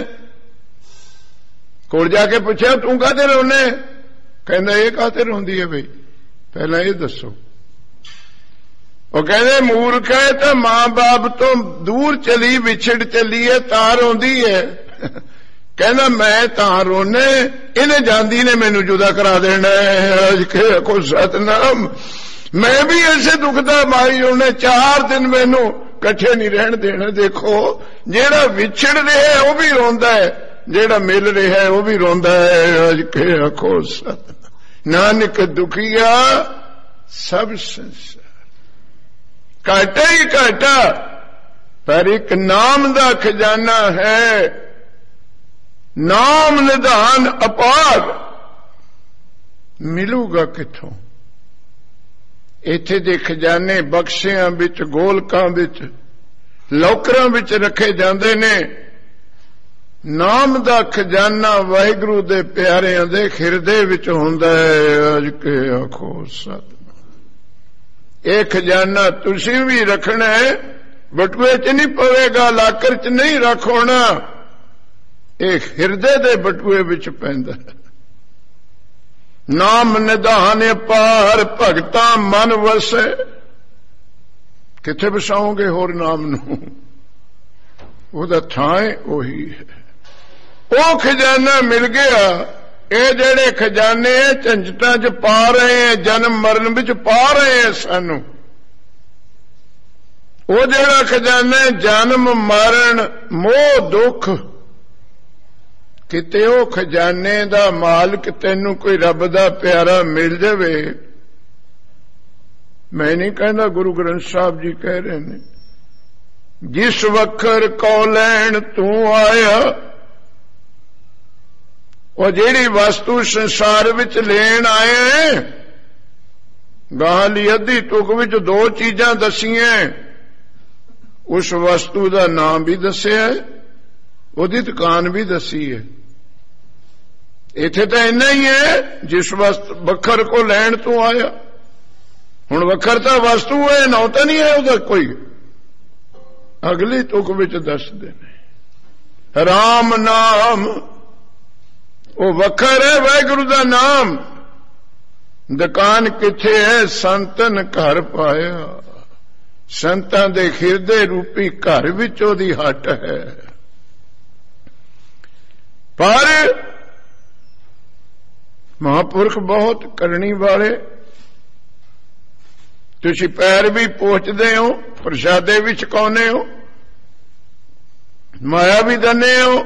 कोल जाके पुछया तू काहते रोने? कहंदा ये काहते रोंदी है बई, पहला ये दसो। वो कहते मूर्ख है, तो मां बाप तो दूर चली, विछड़ चली है, तां रोंदी है। कहना मैं तां रोने, इन्हें जांदी ने मैनू जुदा करा देना है। को सतनाम। मैं भी ऐसे दुखदा मारी रोने, चार दिन मैनू कट्ठे नहीं रहन देना। देखो जेड़ा विछड़ रहा है वह भी रोंदा है, जेड़ा मिल रहा है वह भी रोंदा है। अज के आखो सतनाम। नानक दुखिया सब संसार। घाटा ही घाटा, पर एक नाम दा खजाना है। ਨਾਮ ਨਿਧਾਨ ਅਪਾਰ ਮਿਲੂਗਾ ਕਿੱਥੋਂ? ਇੱਥੇ ਦੇ ਖਜ਼ਾਨੇ ਬਕਸਿਆਂ ਵਿੱਚ, ਗੋਲਕਾਂ ਵਿੱਚ, ਲੋਕਰਾਂ ਵਿੱਚ ਰੱਖੇ ਜਾਂਦੇ ਨੇ। ਨਾਮ ਦਾ ਖਜ਼ਾਨਾ ਵਾਹਿਗੁਰੂ ਦੇ ਪਿਆਰਿਆਂ ਦੇ ਹਿਰਦੇ ਵਿੱਚ ਹੁੰਦਾ ਹੈ। ਅਜ ਕੇ ਆਖੋ ਸਤਿਨਾਮ। ਇਹ ਖਜ਼ਾਨਾ ਤੁਸੀਂ ਵੀ ਰੱਖਣਾ ਹੈ, ਬਟੂਏ 'ਚ ਨਹੀਂ ਪਵੇਗਾ, ਲਾਕਰ 'ਚ ਨਹੀਂ ਰੱਖ ਹੋਣਾ, ਇਹ ਹਿਰਦੇ ਦੇ ਬਟੂਏ ਵਿੱਚ ਪੈਂਦਾ। ਨਾਮ ਨਿਧਾਨ ਅਪਾਰ ਭਗਤਾਂ ਮਨ ਵਸੈ। ਕਿੱਥੇ ਵਸਾਓਗੇ ਹੋਰ ਨਾਮ ਨੂੰ? ਉਹਦਾ ਥਾਂ ਉਹੀ ਹੈ। ਉਹ ਖਜ਼ਾਨਾ ਮਿਲ ਗਿਆ। ਇਹ ਜਿਹੜੇ ਖਜ਼ਾਨੇ ਝੰਜਟਾਂ 'ਚ ਪਾ ਰਹੇ ਹੈ, ਜਨਮ ਮਰਨ ਵਿੱਚ ਪਾ ਰਹੇ ਹੈ ਸਾਨੂੰ, ਉਹ ਜਿਹੜਾ ਖਜ਼ਾਨਾ ਜਨਮ ਮਰਨ ਮੋਹ ਦੁੱਖ, ਕਿਤੇ ਉਹ ਖਜ਼ਾਨੇ ਦਾ ਮਾਲਕ ਤੈਨੂੰ ਕੋਈ ਰੱਬ ਦਾ ਪਿਆਰਾ ਮਿਲ ਜਾਵੇ। ਮੈਂ ਨਹੀਂ ਕਹਿੰਦਾ, ਗੁਰੂ ਗ੍ਰੰਥ ਸਾਹਿਬ ਜੀ ਕਹਿ ਰਹੇ ਨੇ, ਜਿਸ ਵਖਰ ਕੋ ਲੈਣ ਤੂੰ ਆਇਆ। ਉਹ ਜਿਹੜੀ ਵਸਤੂ ਸੰਸਾਰ ਵਿੱਚ ਲੈਣ ਆਏ, ਗਾਂ ਲਈ ਅੱਧੀ ਤੁਕ ਵਿੱਚ ਦੋ ਚੀਜ਼ਾਂ ਦਸੀਆਂ। ਉਸ ਵਸਤੂ ਦਾ ਨਾਮ ਵੀ ਦੱਸਿਆ, ਉਹਦੀ ਦੁਕਾਨ ਵੀ ਦੱਸੀ ਹੈ। ਇੱਥੇ ਤਾਂ ਇੰਨਾ ਹੀ ਹੈ, ਜਿਸ ਵਸਤ ਵਖਰ ਕੋ ਲੈਣ ਤੂੰ ਆਇਆ। ਹੁਣ ਵਖਰ ਤਾਂ ਵਸਤੂ ਹੈ, ਨਾ ਤਾਂ ਨਹੀਂ ਹੈ ਉਹਦਾ ਕੋਈ। ਅਗਲੀ ਤੁਕ ਵਿੱਚ ਦੱਸਦੇ ਨੇ ਰਾਮ ਨਾਮ, ਉਹ ਵਖਰ ਹੈ ਵਾਹਿਗੁਰੂ ਦਾ ਨਾਮ। ਦੁਕਾਨ ਕਿੱਥੇ ਹੈ? ਸੰਤਨ ਘਰ ਪਾਇਆ। ਸੰਤਾਂ ਦੇ ਹਿਰਦੇ ਰੂਪੀ ਘਰ ਵਿੱਚ ਉਹਦੀ ਹੱਟ ਹੈ। ਪਰ ਮਹਾਂਪੁਰਖ ਬਹੁਤ ਕਰਨੀ ਵਾਲੇ, ਤੁਸੀਂ ਪੈਰ ਵੀ ਪੋਚਦੇ ਹੋ, ਪ੍ਰਸ਼ਾਦੇ ਵੀ ਛਕਾਉਂਦੇ ਹੋ, ਮਾਇਆ ਵੀ ਦਿੰਦੇ ਹੋ।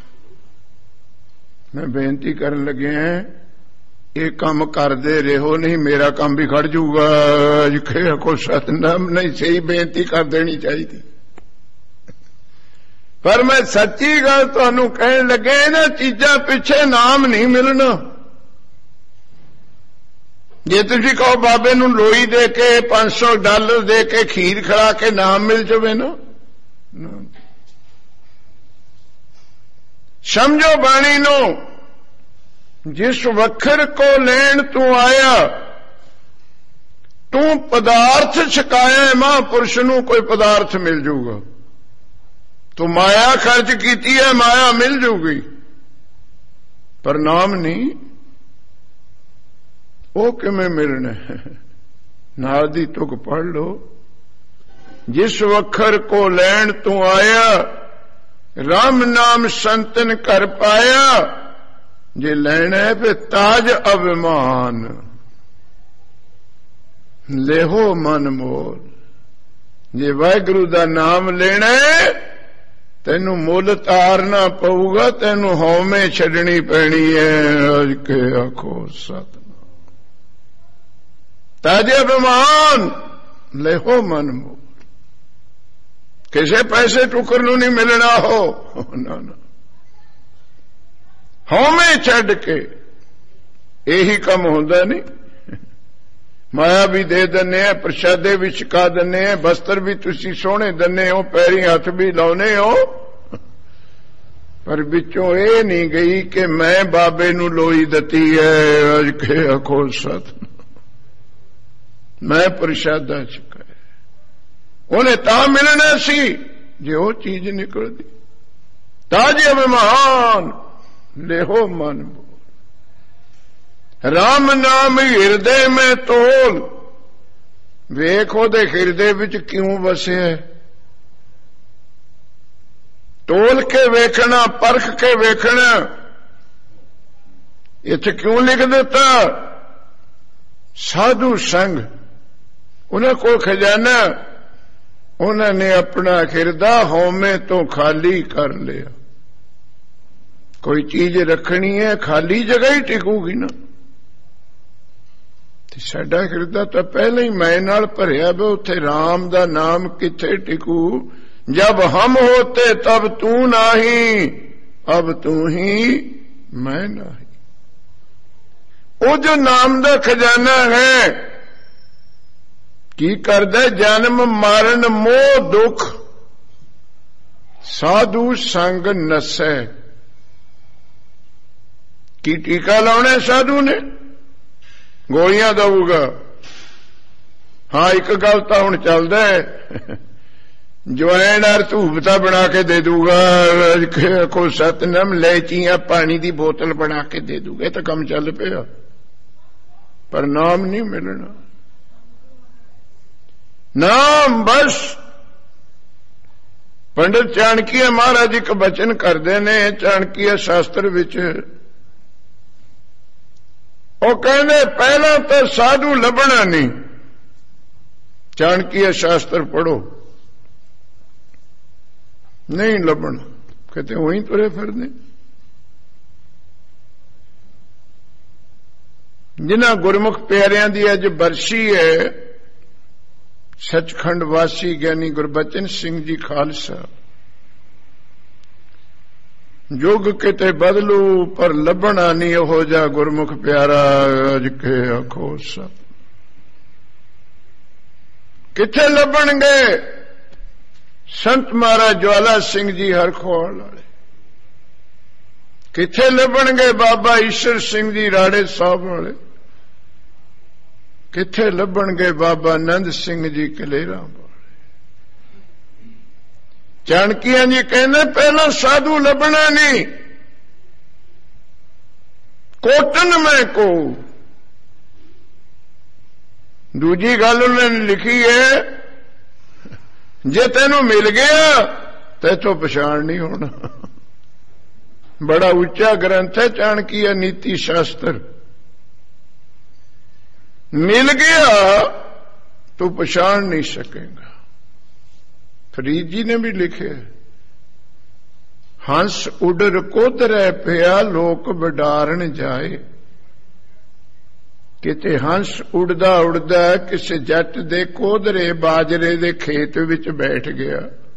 ਮੈਂ ਬੇਨਤੀ ਕਰਨ ਲੱਗਿਆ, ਇਹ ਕੰਮ ਕਰਦੇ ਰਹੋ, ਨਹੀਂ ਮੇਰਾ ਕੰਮ ਵੀ ਖੜ ਜਾਊਗਾ। ਜਿੱਥੇ ਕੋ ਸਤਨਾਮ ਨਹੀਂ, ਸਹੀ ਬੇਨਤੀ ਕਰ ਦੇਣੀ ਚਾਹੀਦੀ। ਪਰ ਮੈਂ ਸੱਚੀ ਗੱਲ ਤੁਹਾਨੂੰ ਕਹਿਣ ਲੱਗੇ, ਇਹਨਾਂ ਚੀਜ਼ਾਂ ਪਿੱਛੇ ਨਾਮ ਨਹੀਂ ਮਿਲਣਾ। ਜੇ ਤੁਸੀਂ ਕਹੋ ਬਾਬੇ ਨੂੰ ਲੋਈ ਦੇ ਕੇ ਪੰਜ ਸੌ ਡਾਲਰ ਦੇ ਕੇ ਖੀਰ ਖਿਲਾ ਕੇ ਨਾਮ ਮਿਲ ਜਾਵੇ ਨਾ, ਸਮਝੋ ਬਾਣੀ ਨੂੰ। ਜਿਸ ਵਖਰ ਕੋ ਲੈਣ ਤੂੰ ਆਇਆ, ਤੂੰ ਪਦਾਰਥ ਛਕਾਇਆ। ਮਹਾਂਪੁਰਸ਼ ਨੂੰ ਕੋਈ ਪਦਾਰਥ ਮਿਲ ਜਾਊਗਾ। ਤੂੰ ਮਾਇਆ ਖਰਚ ਕੀਤੀ ਹੈ, ਮਾਇਆ ਮਿਲ ਜਾਊਗੀ, ਪਰ ਨਾਮ ਨਹੀਂ। ਉਹ ਕਿਵੇਂ ਮਿਲਣਾ? ਨਾਲ ਦੀ ਤੁਕ ਪੜ੍ਹ ਲੋ। ਜਿਸ ਵਖਰ ਕੋ ਲੈਣ ਤੂੰ ਆਇਆ, ਰਾਮ ਨਾਮ ਸੰਤਨ ਕਰ ਪਾਇਆ। ਜੇ ਲੈਣਾ ਹੈ ਫਿਰ ਤਾਜ ਅਭਿਮਾਨ, ਲੇਹੋ ਮਨ ਮੋਲ। ਜੇ ਵਾਹਿਗੁਰੂ ਦਾ ਨਾਮ ਲੈਣਾ ਹੈ, ਤੈਨੂੰ ਮੁੱਲ ਤਾਰਨਾ ਪਊਗਾ, ਤੈਨੂੰ ਹਉਮੈ ਛੱਡਣੀ ਪੈਣੀ ਹੈ। ਅਜ ਕੇ ਆਖੋ ਸਤਿਨਾਮ। ਤਾਜ ਅਭਿਮਾਨ, ਲੇਹੋ ਮਨ ਮੋਲ। ਕਿਸੇ ਪੈਸੇ ਟੁਕਰ ਨੂੰ ਨਹੀਂ ਮਿਲਣਾ ਹੋ, ਨਾ ਨਾ। ਹਉਮੈ ਛੱਡ ਕੇ ਇਹੀ ਕੰਮ ਹੁੰਦਾ ਨਹੀਂ। ਮਾਇਆ ਵੀ ਦੇ ਦਿੰਦੇ ਆ, ਪ੍ਰਸ਼ਾਦੇ ਵੀ ਛਕਾ ਦਿੰਦੇ ਆ, ਬਸਤਰ ਵੀ ਤੁਸੀਂ ਸੋਹਣੇ ਦਿੰਦੇ ਹੋ, ਪੈਰੀ ਹੱਥ ਵੀ ਲਾਉਨੇ ਹੋ, ਪਰ ਵਿੱਚੋਂ ਇਹ ਨਹੀਂ ਗਈ ਕਿ ਮੈਂ ਬਾਬੇ ਨੂੰ ਲੋਈ ਦਿੱਤੀ ਹੈ। ਅਜ ਕੇ ਆਖੋ ਸਤਿਨਾਮ। ਮੈਂ ਪ੍ਰਸ਼ਾਦਾ ਛਕਾਇਆ। ਉਹਨੇ ਤਾਂ ਮਿਲਣਾ ਸੀ ਜੇ ਉਹ ਚੀਜ਼ ਨਿਕਲਦੀ। ਤਾਜ ਅਭਿਮਾਨ, ਲੇਹੋ ਮਨ ਬੋਲ। ਰਾਮ ਨਾਮ ਹਿਰਦੇ ਮੈਂ ਤੋਲ। ਵੇਖ ਉਹਦੇ ਹਿਰਦੇ ਵਿੱਚ ਕਿਉਂ ਵਸਿਆ। ਤੋਲ ਕੇ ਵੇਖਣਾ, ਪਰਖ ਕੇ ਵੇਖਣਾ। ਇੱਥੇ ਕਿਉਂ ਲਿਖ ਦਿੱਤਾ? ਸਾਧੂ ਸੰਗ। ਉਹਨਾਂ ਕੋਲ ਖਜ਼ਾਨਾ, ਉਹਨਾਂ ਨੇ ਆਪਣਾ ਹਿਰਦਾ ਹਉਮੈ ਤੋਂ ਖਾਲੀ ਕਰ ਲਿਆ। ਕੋਈ ਚੀਜ਼ ਰੱਖਣੀ ਹੈ, ਖਾਲੀ ਜਗ੍ਹਾ ਹੀ ਟਿਕੂਗੀ ਨਾ। ਤੇ ਸਾਡਾ ਹਿਰਦਾ ਤਾਂ ਪਹਿਲਾਂ ਹੀ ਮੈਂ ਨਾਲ ਭਰਿਆ ਵੇ, ਉੱਥੇ ਰਾਮ ਦਾ ਨਾਮ ਕਿੱਥੇ ਟਿਕੂ। ਜਬ ਹਮ ਹੋਤੇ ਤਬ ਤੂੰ ਨਹੀਂ, अब तू ही मैं नहीं। वो जो नाम का खजाना है की करदा, जन्म मरण मोह दुख साधु संग नसै। की टीका लाउना साधु ने, गोलियां दऊगा। हाँ एक गल तो हुण चलदा है, जवैन और धूपता बना के दे दूगा, को सतनाम लैचियां पानी की बोतल बना के दे दूगा, तो कम चल पिया, पर नाम नहीं मिलना। नाम बस पंडित चाणक्य महाराज एक बचन करते ने चाणक्य शास्त्र विच, वो कहते पहला तो साधु लभना नहीं, चाणक्य शास्त्र पढ़ो, नहीं लभना, कहते वहीं तुरे फिरने। जिन्हां गुरमुख प्यारियां दी अज बरसी है, सचखंड वासी ज्ञानी गुरबचन सिंह जी खालसा। युग किते बदलू पर लभना नहीं हो जा गुरमुख प्यारा अज के आखो सब। किथे लभणगे संत महाराज ज्वाला सिंह जी हरखोल वाले, किथे लभणगे बाबा ईश्वर सिंह जी राड़े साहब वाले, किथे लभणगे बाबा नंद सिंह जी कलेरा वाले। चाणक्य जी कहने पहला साधु लभना नहीं, कोटन में को। दूजी गल उन्होंने लिखी है, जे तेनू मिल गया ते तो पछाण नहीं होना। बड़ा उच्चा ग्रंथ है चाणक्य नीति शास्त्र। मिल गया तो पछाण नहीं सकेगा। फरीद जी ने भी लिखे, हंस उडर कोदरै पिया लोक बडारण जाए। किते हंस उड़दा उड़दा किसी जट दे कोदरे बाजरे दे खेत विच बैठ गया।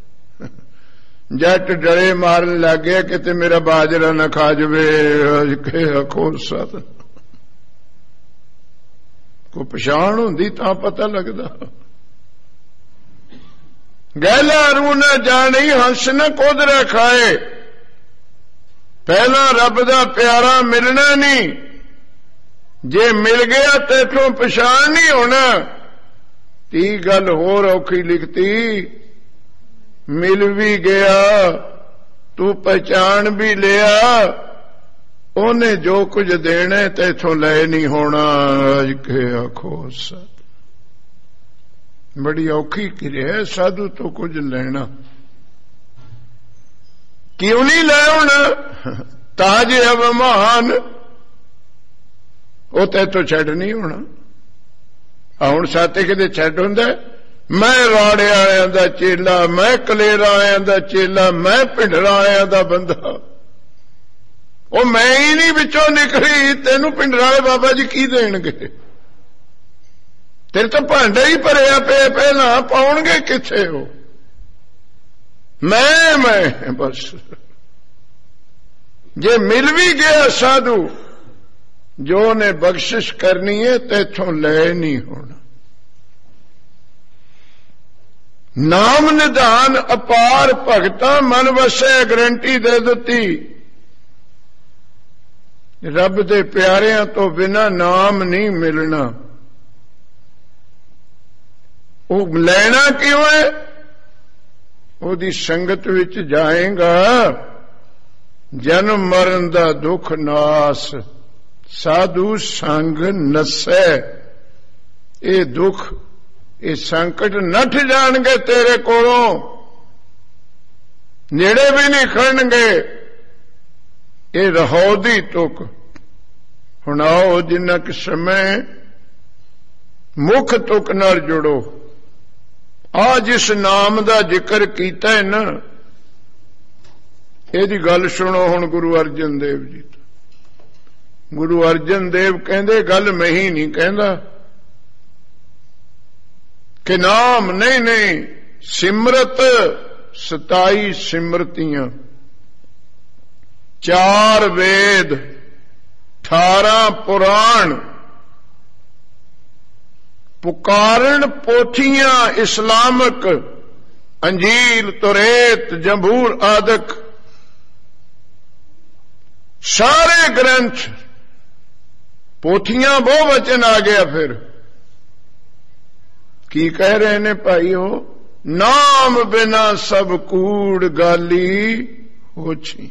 जट डरे मारन लग गया, किते मेरा बाजरा न खा जावे। खोसा को पछाण हुंदी तां पता लगदा। गैला रू न जानी हंस न कोदरा खाए। पहला रब दा प्यारा मिलना नहीं, जे मिल गया तेथों पछाण नहीं होना। ती गल होर औखी लिखती, मिल भी गया तू पहचान भी लिया, ओने जो कुछ देना तेथों ले नहीं होना। अज के आखो सत, बड़ी औखी क्रिया है साधु तो कुछ लेना। क्यों नहीं ले होना? ताज अब महान वो तेतों छड़ नहीं होना। हुण साथे किते छड़ हुंदा, मैं राड़े आया दा चेला, मैं कलेरा आया दा चेला, मैं भिंडरा आया दा बंदा। वो मैं ही नहीं विचों निकली, तेनू भिंडराले बाबा जी की देणगे? तेरे तो भांडा ही भरिया पे, पहला पाउणगे किथे हो? मैं मैं बस। जे मिल भी गया साधु, जो ने बख्शिश करनी है तेथों ले नहीं होना। नाम निधान अपार भगता मन वसै गारंटी दे दी। रब दे प्यारिਆਂ तो बिना नाम नहीं मिलना। वो लेना क्यों है? ओदी संगत विच जाएगा, जन्म मरण दा दुख नास, साधु संग नसै। ये दुख ये संकट नठ जाणगे तेरे कोलों, नेड़े भी नहीं खड़नगे। ये रहो दी तुक। हुण आओ जिन्ना कि समय मुख तुक नाल जुड़ो। आ जिस नाम दा जिक्र कीता है ना, इहदी गल सुनो हुण गुरु अर्जन देव जी। गुरु अर्जन देव कहंदे गल मैं ही नहीं कहंदा कि नाम नहीं नहीं, सिमरत सताई सिमरतियां। चार वेद, अठारह पुराण, पुकारण पोथियां इस्लामक, अंजील, तुरेत, जंबूर आदक सारे ग्रंथ। पोथियां बहुवचन आ गया। फिर की कह रहे ने भाईओ, नाम बिना सब कूड़ गाली होछी।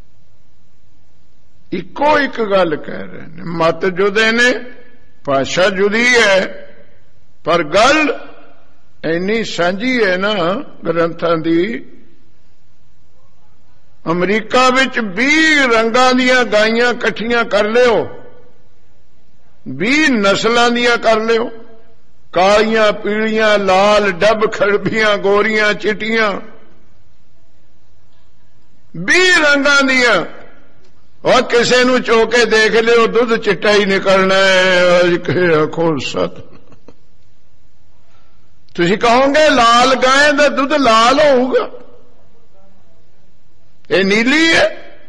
इको एक गल कह रहे ने, मत जुदे ने, भाषा जुदी है, पर गल इन्नी सांझी है ना ग्रंथां दी। अमरीका विच बीस रंगां दियां गाइयां कट्ठियां कर लियो, बीस नस्लां दियां कर लियो, कालियां, पीलियां, लाल, डब, खड़बियां, गोरियां, चिट्टियां, बीस रंगां दियां। और किसी नूं चोके देख लियो, दुध चिट्टा ही निकलना है। अज के आखो सत, तुसीं कहोगे लाल गाय दा दुध लाल होऊगा, ये नीली है।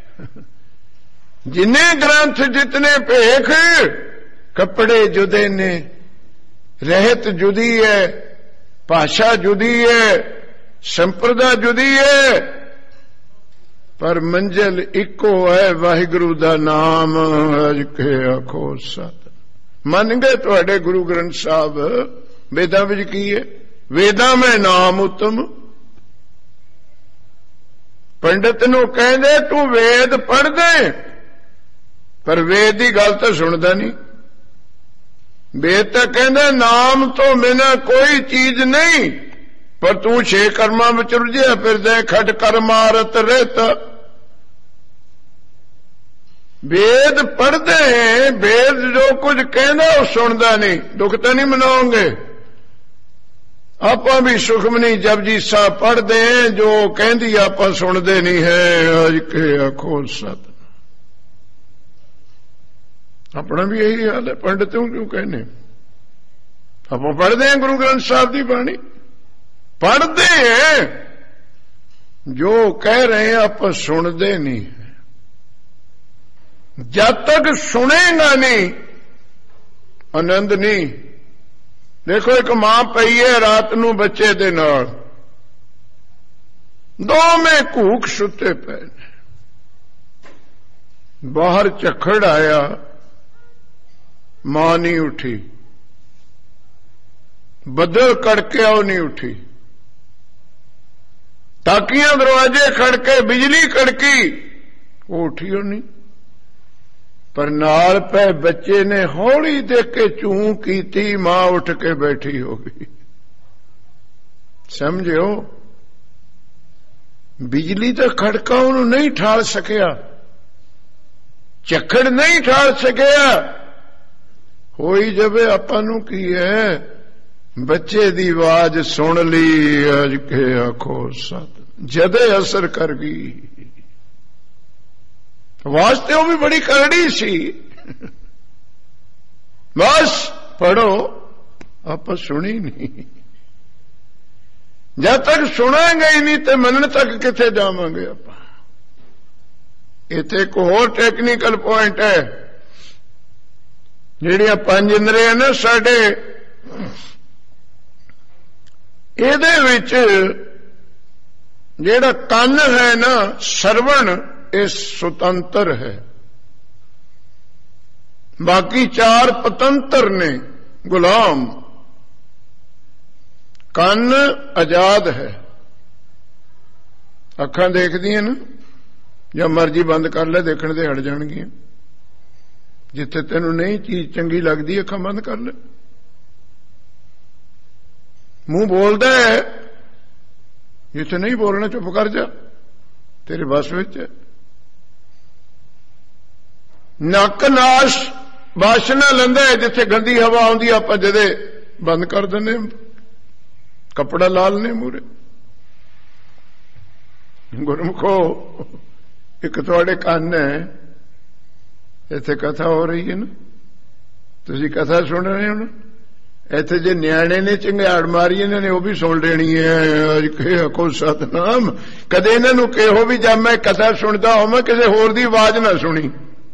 जिन्ने ग्रंथ, जितने भेख, कपड़े जुदे ने, रहत जुदी है, भाषा जुदी है, संप्रदा जुदी है, पर मंजिल इको है, वाहिगुरु दा नाम। अज के आखो सत। मन गए तुहाडे गुरु ग्रंथ साहब वेदां विच की है? वेदां में नाम उत्तम। पंडित नूं कहंदे तू वेद पढ़ दे, पर वेद की गल तो सुनदा नहीं। वेद तो कहंदा नाम तो बिना कोई चीज नहीं, पर तू छे कर्मां विच रुझिया फिरदा, खट कर मारत रहता। वेद पढ़ते हैं, वेद जो कुछ कहना वो सुनता नहीं। दुख तो नहीं मनाओगे? आप भी सुखमनी जपजी साहब पढ़ते हैं, जो कहती आप सुनते नहीं है। अज के आखो सत। अपना भी यही हाल है। पंडितों क्यों कहने? आप पढ़ते हैं गुरु ग्रंथ साहब की बाणी, पढ़ते हैं, जो कह रहे हैं आप सुनते नहीं है। जब तक सुनेगा नहीं आनंद नहीं। देखो एक मां पई है रात नूं बच्चे दे नाल, दो में घूक सुते पे, बाहर झक्खड़ आया, मां नहीं उठी, बदल कड़के वो नहीं उठी, ताकियां दरवाजे खड़के, बिजली कड़की, वो उठी हो नहीं। पर नाल पे बच्चे ने हौली देख के चूं की, मां उठ के बैठी हो गई। समझो, बिजली तो खड़का उन्होंने नहीं ठाल सकिया, झक्खड़ नहीं ठाल सकिया। होई जबे आपां नूं की है, बच्चे दी आवाज सुन ली। अज के आखो सत, जदे असर कर गई। आवाज तो भी बड़ी करड़ी सी, बस पढ़ो, आप सुनी नहीं। जब तक सुनांगे ही नहीं तो मनन तक किथे जावांगे आप। इत्थे एक होर टेक्निकल पॉइंट है, जिहड़ियां पंज इंद्रियां ने साडे, इहदे विच जिहड़ा कंन है ना सरवण, ये स्वतंत्र है, बाकी चार पतंत्र ने, गुलाम। कंन आजाद है, अखां देखदियां ना, जब मर्जी बंद कर ले देखण दे हट जाणगियां। जिथे तेनू नहीं चीज चंगी लगदी अखां बंद कर ले। मुंह बोलदा है, जिथे नहीं बोलना चुप कर जा, तेरे बस विच है। नक नाश वाशना लंदा है, जिथे गंदी हवा आउंदी आपां जदे बंद कर दिंदे, कपड़ा लाल ने मूरे। गुरमुखो, एक तुहाडे कंन है, इत्थे कथा हो रही है ना, तुसीं कथा सुन रहे हो ना, ਇੱਥੇ ਜੇ ਨਿਆਣੇ ਨੇ ਚੰਗਿਆੜ ਮਾਰੀ ਇਹਨਾਂ ਨੇ ਉਹ ਵੀ ਸੁਣ ਲੈਣੀ ਹੈ। ਅੱਜ ਕੇ ਆਖੋ ਸਤਨਾਮ। ਕਦੇ ਇਹਨਾਂ ਨੂੰ ਕਿਹੋ ਵੀ ਜਦ ਮੈਂ ਕਥਾ ਸੁਣਦਾ ਹੋਵਾਂ ਕਿਸੇ ਹੋਰ ਦੀ ਆਵਾਜ਼ ਨਾ ਸੁਣੀ,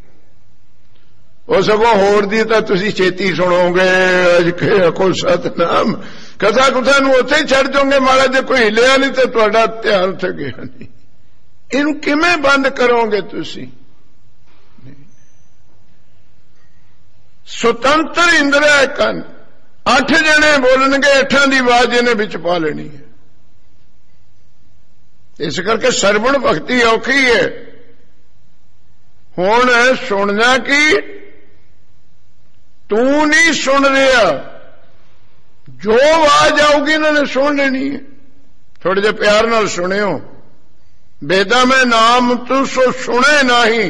ਉਹ ਸਗੋਂ ਹੋਰ ਦੀ ਤਾਂ ਤੁਸੀਂ ਛੇਤੀ ਸੁਣੋਗੇ। ਅੱਜ ਕੇ ਆਖੋ ਸਤਨਾਮ। ਕਥਾ ਕੁਥਾ ਨੂੰ ਉੱਥੇ ਹੀ ਛੱਡ ਦੋਗੇ, ਮਾੜਾ ਜੇ ਕੋਈ ਹਿੱਲਿਆ ਨਹੀਂ ਤੇ ਤੁਹਾਡਾ ਧਿਆਨ ਉੱਥੇ ਗਿਆ ਨਹੀਂ। ਇਹਨੂੰ ਕਿਵੇਂ ਬੰਦ ਕਰੋਗੇ ਤੁਸੀਂ? ਸੁਤੰਤਰ ਇੰਦਰਾ ਹੈ ਕੰਨ। ਅੱਠ ਜਣੇ ਬੋਲਣਗੇ, ਅੱਠਾਂ ਦੀ ਆਵਾਜ਼ ਇਹਨੇ ਵਿੱਚ ਪਾ ਲੈਣੀ ਹੈ। ਇਸ ਕਰਕੇ ਸਰਵਣ ਭਗਤੀ ਔਖੀ ਹੈ। ਹੁਣ ਸੁਣਨਾ ਕੀ, ਤੂੰ ਨਹੀਂ ਸੁਣ ਰਿਹਾ, ਜੋ ਆਵਾਜ਼ ਆਊਗੀ ਇਹਨਾਂ ਨੇ ਸੁਣ ਲੈਣੀ ਹੈ। ਥੋੜੇ ਜਿਹੇ ਪਿਆਰ ਨਾਲ ਸੁਣਿਓ। ਵੇਦਾ ਮੈਂ ਨਾਮ ਤੂੰ ਸੋ ਸੁਣੇ ਨਹੀਂ।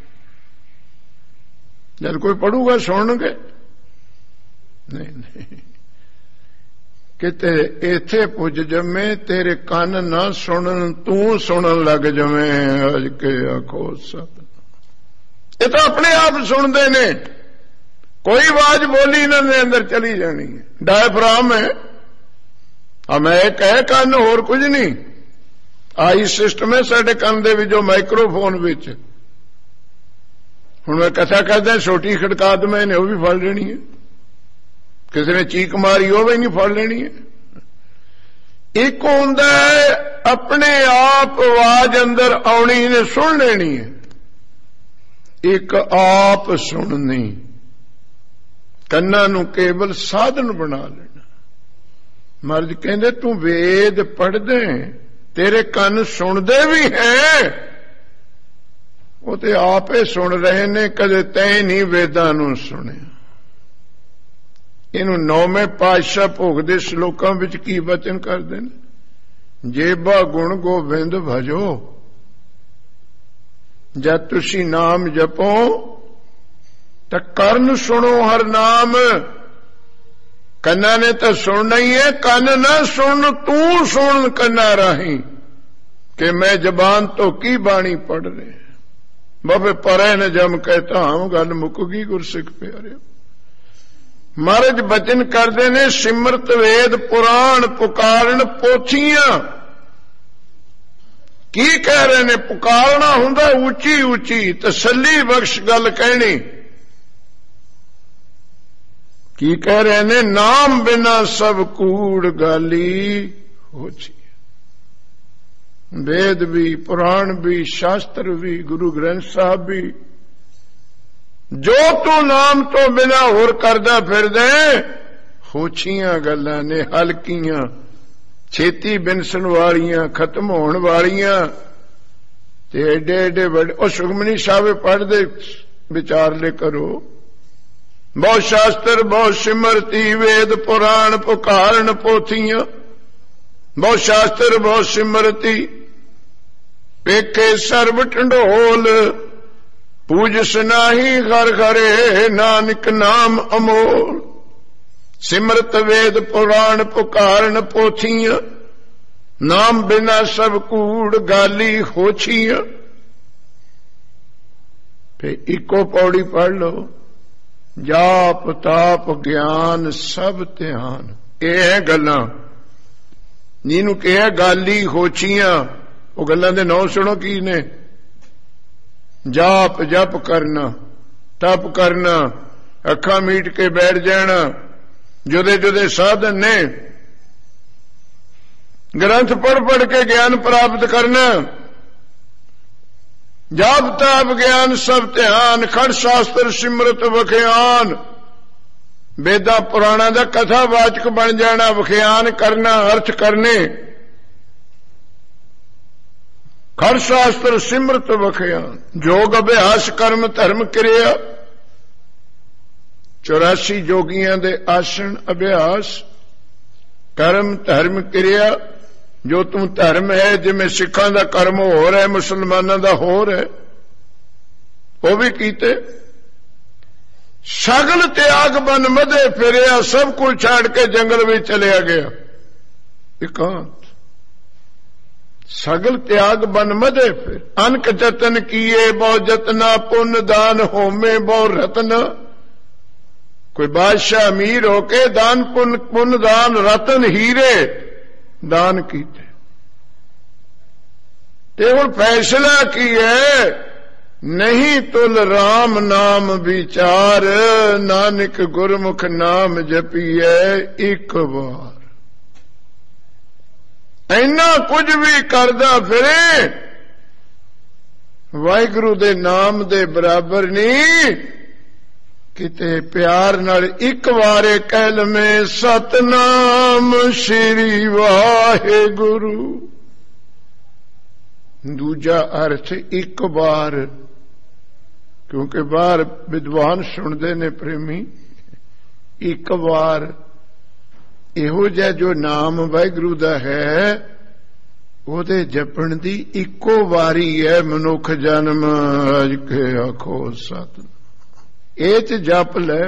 ਜਦ ਕੋਈ ਪੜੂਗਾ ਸੁਣਨਗੇ ਨਹੀਂ ਨਹੀਂ। ਕਿਤੇ ਇੱਥੇ ਪੁੱਜ ਜਮੇ ਤੇਰੇ ਕੰਨ ਨਾ ਸੁਣਨ, ਤੂੰ ਸੁਣਨ ਲੱਗ ਜਵੇਂ। ਅੱਜ ਕੇ ਆਖੋ ਸਤ। ਇਹ ਤਾਂ ਆਪਣੇ ਆਪ ਸੁਣਦੇ ਨੇ। ਕੋਈ ਆਵਾਜ਼ ਬੋਲੀ ਇਹਨਾਂ ਦੇ ਅੰਦਰ ਚਲੀ ਜਾਣੀ ਹੈ। ਡਾਇਫਰਾਮ ਹੈ ਆ, ਮੈਂ ਇੱਕ ਹੈ ਕੰਨ, ਹੋਰ ਕੁਝ ਨਹੀਂ। ਆਈ ਸਿਸਟਮ ਹੈ ਸਾਡੇ ਕੰਨ ਦੇ ਵਿੱਚ, ਜੋ ਮਾਈਕਰੋਫੋਨ ਵਿੱਚ। ਹੁਣ ਮੈਂ ਕਥਾ ਕਰਦਾ, ਛੋਟੀ ਖੜਕਾ ਦਵਾਂ ਇਹਨੇ ਉਹ ਵੀ ਫੜ ਲੈਣੀ ਹੈ। ਕਿਸੇ ਨੇ ਚੀਕ ਮਾਰੀ ਉਹ ਵੀ ਨਹੀਂ ਫੜ ਲੈਣੀ ਹੈ। ਇੱਕ ਹੁੰਦਾ ਹੈ ਆਪਣੇ ਆਪ ਆਵਾਜ਼ ਅੰਦਰ ਆਉਣੀ, ਇਹਨੇ ਸੁਣ ਲੈਣੀ ਹੈ। ਇੱਕ ਆਪ ਸੁਣਨੀ, ਕੰਨਾਂ ਨੂੰ ਕੇਵਲ ਸਾਧਨ ਬਣਾ ਲੈਣਾ। ਮਰਦ ਕਹਿੰਦੇ ਤੂੰ ਵੇਦ ਪੜ੍ਹਦੇ, ਤੇਰੇ ਕੰਨ ਸੁਣਦੇ ਵੀ ਹੈ, ਉਹ ਤੇ ਆਪੇ ਸੁਣ ਰਹੇ ਨੇ, ਕਦੇ ਤੈਂ ਨਹੀਂ ਵੇਦਾਂ ਨੂੰ ਸੁਣਿਆ। ਇਹਨੂੰ ਨੌਵੇਂ ਪਾਤਸ਼ਾਹ ਭੋਗ ਦੇ ਸ਼ਲੋਕਾਂ ਵਿੱਚ ਕੀ ਬਚਨ ਕਰਦੇ ਨੇ? ਜੇਬਾ ਗੁਣ ਗੋਬਿੰਦ ਭਜੋ, ਜਦ ਤੁਸੀਂ ਨਾਮ ਜਪੋ ਤਾਂ ਕਰਨ ਸੁਣੋ ਹਰ ਨਾਮ। ਕੰਨਾਂ ਨੇ ਤਾਂ ਸੁਣਨਾ ਹੀ ਹੈ। ਕੰਨ ਨਾ ਸੁਣ, ਤੂੰ ਸੁਣ ਕੰਨਾਂ ਰਾਹੀਂ ਕਿ ਮੈਂ ਜ਼ਬਾਨ ਤੋਂ ਕੀ ਬਾਣੀ ਪੜ੍ਹ ਰਿਹਾ। ਬਾਬੇ ਪਰੇ ਨੇ ਜਮ ਕਹਿਤਾ ਹਾਂ, ਗੱਲ ਮੁੱਕ ਗਈ ਗੁਰਸਿੱਖ ਪਿਆਰਿਓ। ਮਹਾਰਾਜ ਬਚਨ ਕਰਦੇ ਨੇ, ਸਿਮਰਤ ਵੇਦ ਪੁਰਾਣ ਪੁਕਾਰਨ ਪੋਥੀਆਂ। ਕੀ ਕਹਿ ਰਹੇ ਨੇ? ਪੁਕਾਰਨਾ ਹੁੰਦਾ ਉੱਚੀ ਉੱਚੀ, ਤਸੱਲੀ ਬਖਸ਼ ਗੱਲ ਕਹਿਣੀ। ਕੀ ਕਹਿ ਰਹੇ ਨੇ? ਨਾਮ ਬਿਨਾ ਸਭ ਕੂੜ ਗਾਲੀ ਹੋਛੀ। ਵੇਦ ਵੀ, ਪੁਰਾਣ ਵੀ, ਸ਼ਾਸਤਰ ਵੀ, ਗੁਰੂ ਗ੍ਰੰਥ ਸਾਹਿਬ ਵੀ, ਜੋ ਤੂੰ ਨਾਮ ਤੋਂ ਬਿਨਾ ਹੋਰ ਕਰਦਾ ਫਿਰਦੇ, ਹੋਛੀਆਂ ਗੱਲਾਂ ਨੇ, ਹਲਕੀਆਂ, ਛੇਤੀ ਬਿਨਸਣ ਵਾਲੀਆਂ, ਖਤਮ ਹੋਣ ਵਾਲੀਆਂ। ਤੇ ਏਡੇ ਏਡੇ ਵੱਡੇ ਉਹ ਸੁਖਮਨੀ ਸਾਹਿਬ ਪੜ੍ਹਦੇ ਵਿਚਾਰ ਲੈ ਕਰੋ। ਬਹੁਤ ਸ਼ਾਸਤਰ, ਬਹੁਤ ਸਿਮਰਤੀ, ਵੇਦ ਪੁਰਾਣ ਪੁਕਾਰਨ ਪੋਥੀਆਂ। ਬਹੁਤ ਸ਼ਾਸਤਰ, ਬਹੁਤ ਸਿਮਰਤੀ, ਵੇਖੇ ਸਰਬ ਢੰਡੋਲ, ਪੂਜਸ ਨਾਹੀ ਘਰ ਘਰੇ, ਨਾਨਕ ਨਾਮ ਅਮੋਲ। ਸਿਮਰਤ ਵੇਦ ਪੁਰਾਣ ਪੁਕਾਰਨ ਪੋਥੀਆਂ, ਨਾਮ ਬਿਨਾ ਸਭ ਕੂੜ ਗਾਲੀ ਹੋਛੀਆਂ। ਤੇ ਇੱਕੋ ਪੌੜੀ ਪੜ ਲਓ, ਜਾਪ ਤਾਪ ਗਿਆਨ ਸਭ ਧਿਆਨ। ਇਹ ਹੈ ਗੱਲਾਂ ਜਿਹਨੂੰ ਕਿਹਾ ਗਾਲੀ ਹੋਛੀਆਂ। ਉਹ ਗੱਲਾਂ ਦੇ ਨਾਂ ਸੁਣੋ ਕੀ ਨੇ? ਜਾਪ ਜਪ ਕਰਨਾ, ਤਪ ਕਰਨਾ, ਅੱਖਾਂ ਮੀਟ ਕੇ ਬੈਠ ਜਾਣਾ, ਜੁਦੇ ਜੁਦੇ ਸਾਧਨ ਨੇ। ਗ੍ਰੰਥ ਪੜ੍ਹ ਪੜ੍ਹ ਕੇ ਗਿਆਨ ਪ੍ਰਾਪਤ ਕਰਨਾ। ਜਾਪ ਤਾਪ ਗਿਆਨ ਸਭ ਧਿਆਨ, ਖੜ ਸ਼ਾਸਤਰ ਸਿਮਰਤ ਵਖਿਆਨ। ਵੇਦਾਂ ਪੁਰਾਣਾ ਦਾ ਕਥਾਵਾਚਕ ਬਣ ਜਾਣਾ, ਵਖਿਆਨ ਕਰਨਾ, ਅਰਥ ਕਰਨੇ। ਖੜ ਸ਼ਾਸਤਰ ਸਿਮਰਤ ਵਖਿਆਨ, ਜੋਗ ਅਭਿਆਸ ਕਰਮ ਧਰਮ ਕਿਰਿਆ। ਚੌਰਾਸੀ ਜੋਗੀਆਂ ਦੇ ਆਸਣ, ਅਭਿਆਸ, ਕਰਮ ਧਰਮ ਕਿਰਿਆ। ਜੋ ਤੂੰ ਧਰਮ ਹੈ, ਜਿਵੇਂ ਸਿੱਖਾਂ ਦਾ ਕਰਮ ਹੋਰ ਹੈ, ਮੁਸਲਮਾਨਾਂ ਦਾ ਹੋਰ ਹੈ, ਉਹ ਵੀ ਕੀਤੇ। ਸਗਲ ਤਿਆਗ ਬਨ ਮਧੇ ਫਿਰਿਆ, ਸਭ ਕੁਝ ਛੱਡ ਕੇ ਜੰਗਲ ਵਿੱਚ ਚਲਿਆ ਗਿਆ ਇਕਾਂਤ। ਸਗਲ ਤਿਆਗ ਬਨ ਮਧੇ ਫਿਰ, ਅਨਕ ਜਤਨ ਕੀਏ ਬਹੁ ਜਤਨਾ, ਪੁੰਨ ਦਾਨ ਹੋਮੇ ਬਹੁ ਰਤਨ। कोई बादशाह अमीर होके दान पुन पुन दान रतन हीरे दान कीते ते हुण फैसला की है, नहीं तुल राम नाम विचार, नानक गुरमुख नाम जपीए एक बार। इन्ना कुछ भी करदा फिरे वाहिगुरु दे नाम दे बराबर नहीं। किते प्यार नाल एक वारे कहलमे सतनाम श्री वाहिगुरु। दूजा अर्थ एक बार, क्योंकि बार विद्वान सुनते ने प्रेमी, एक बार इहो जिहा जो नाम वाहिगुरु दा है ਉਹਦੇ ਜਪਣ ਦੀ ਇੱਕੋ ਵਾਰੀ ਹੈ। ਮਨੁੱਖ ਜਨਮ ਅਜ ਕੇ ਆਖੋ ਸਤਿ, ਇਹ ਚ ਜਪ ਲੈ,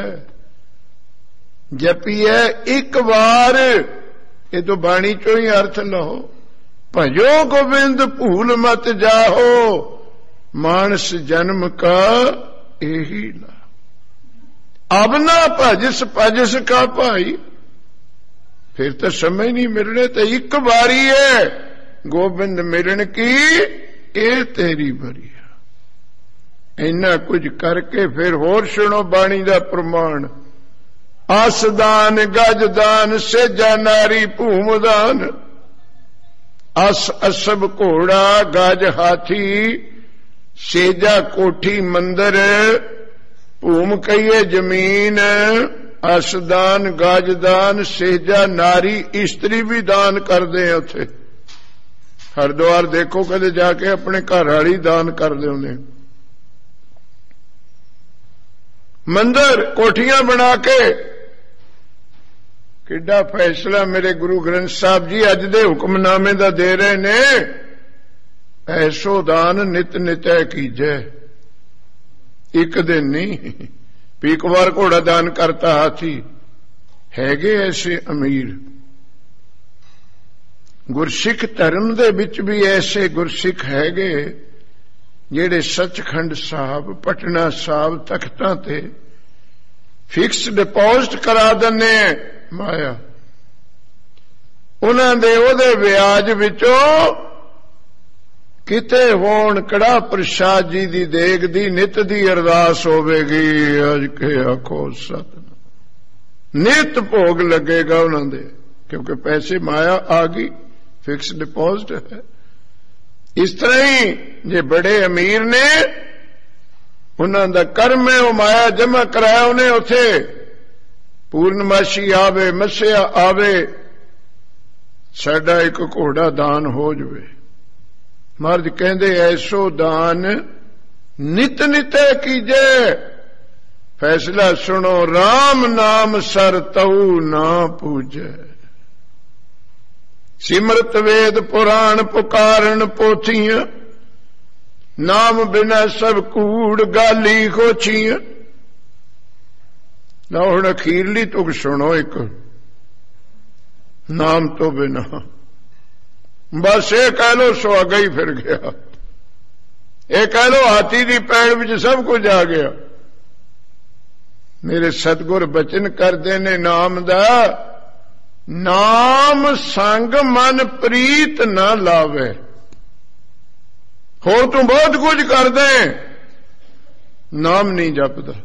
ਜਪੀਐ ਇੱਕ ਵਾਰ। ਇਹ ਤੋਂ ਬਾਣੀ ਚੋਂ ਹੀ ਅਰਥ ਲਓ। ਭਜੋ ਗੋਬਿੰਦ ਭੂਲ ਮਤ ਜਾਹੋ, ਮਾਨਸ ਜਨਮ ਕਾ ਇਹੀ ਲਾ। ਅਬ ਨਾ ਭਜਿਸ ਭਜਿਸ ਕਾ ਭਾਈ, फिर तो समय नहीं मिलने, तो एक बारी है गोबिंद मिलन की, ये तेरी बरी है। इन्ना कुछ करके फिर होर सुनो बाणी दा प्रमाण। आसदान गजदान सेजा नारी भूमदान, अस असब घोड़ा गज हाथी, सेजा कोठी मंदिर, भूम कहिए जमीन, असदान गाजदान सेजा नारी, इस्त्री भी दान करते हैं। उथे हरिद्वार देखो कदे जाके अपने घर वाली दान कर दे। मंदिर कोठियां बना के किड्डा फैसला मेरे गुरु ग्रंथ साहब जी अज दे हुक्मनामे दा दे रहे ने। ऐसो दान नित नितै कीजै, एक दिन नहीं। पीकवार घोड़ा दान करता हाथी, हैगे ऐसे अमीर। गुरसिख धर्म दे विच भी ऐसे गुरसिख हैगे जेड़े सचखंड साहब पटना साहब तख्तां ते फिक्स डिपॉजिट करा दने माया। उन्हां दे ओदे ब्याज विचों किते होण कड़ा प्रसाद जी दी देग दी नित दी अरदास होवेगी। अज के आखो सतनाम, नित भोग लगेगा उन्हां दे, क्योंकि पैसे माया आ गई, फिक्स डिपॉजिट है। इस तरह ही जे बड़े अमीर ने उन्हां दा कर्म है, वो माया जमा कराया उन्हें। उथे पूर्णमाशी आवे, मस्या आवे, साडा एक घोड़ा दान हो जावे। महाराज कहते ऐसो दान नित नित कीजे। फैसला सुनो, राम नाम सर तऊ ना पूजे। सिमरत वेद पुराण पुकारन पोथियां, नाम बिना सब कूड़ गाली खोचियां। ना हुण अखीरली तुक सुनो, एक नाम तो बिना बस ये कह लो सुहागा ही फिर गया। ये कह लो हाथी की पैड़ में सब कुछ आ गया। मेरे सतगुर बचन करते ने नाम दा, नाम संग मन प्रीत ना लावे। हो तू बहुत कुछ कर दे, नाम नहीं जपदा।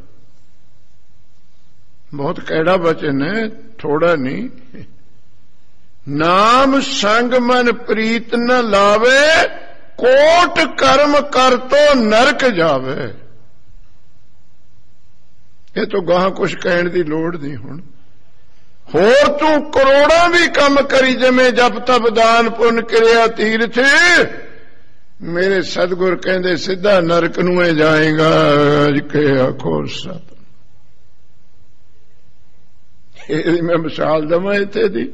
बहुत कैड़ा बचन है, थोड़ा नहीं। नाम संग मन प्रीत न लावे, कोट कर्म कर तो नरक जावे। ये तो गाह कुछ कहने की लोड़ नहीं। हुण होर तू करोड़ा भी कम करी जमे, जब तब दान पुन क्रिया तीर्थ, मेरे सतगुर कहंदे सीधा नरक नूं जाएगा। अज के आखो सत, मैं मिसाल दवां इत्थे दी।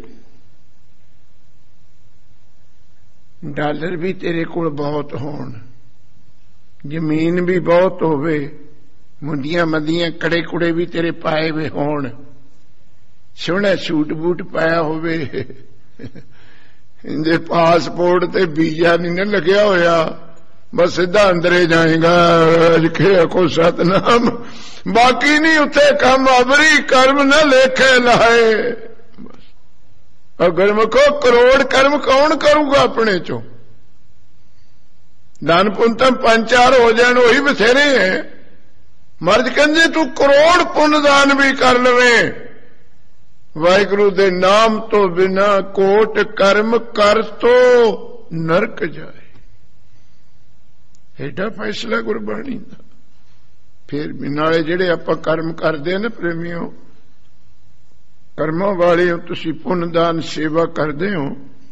डॉलर भी तेरे कोल बहुत होण, जमीन भी बहुत होवे, मुंडियां मदियां कड़े कुड़े भी तेरे पाए हुए होण, सोहना सूट बूट पाया होवे, इंदे पासपोर्ट ते वीजा नहीं ना लग्या होया, बस सीधा अंदरे जाएगा लिखे को सतनाम, बाकी नहीं उथे कम अबरी कर्म न लेखे लाए। बस अगर मुखो करोड़ कर्म कौन करूगा अपने चो, दान पुण्य पंज चार हो जाए वही बथेरे हैं। मर्ज कहते तू करोड़ पुण्य दान भी कर लवे, वाहिगुरु दे नाम तो बिना कोट कर्म कर तो नरक जाए। एडा फैसला गुरबाणी दा। फिर भी नाले जिहड़े आपां कर्म करदे ने प्रेमियों, कर्मां वाले हो तुसीं, पुण्य दान सेवा करदे हो,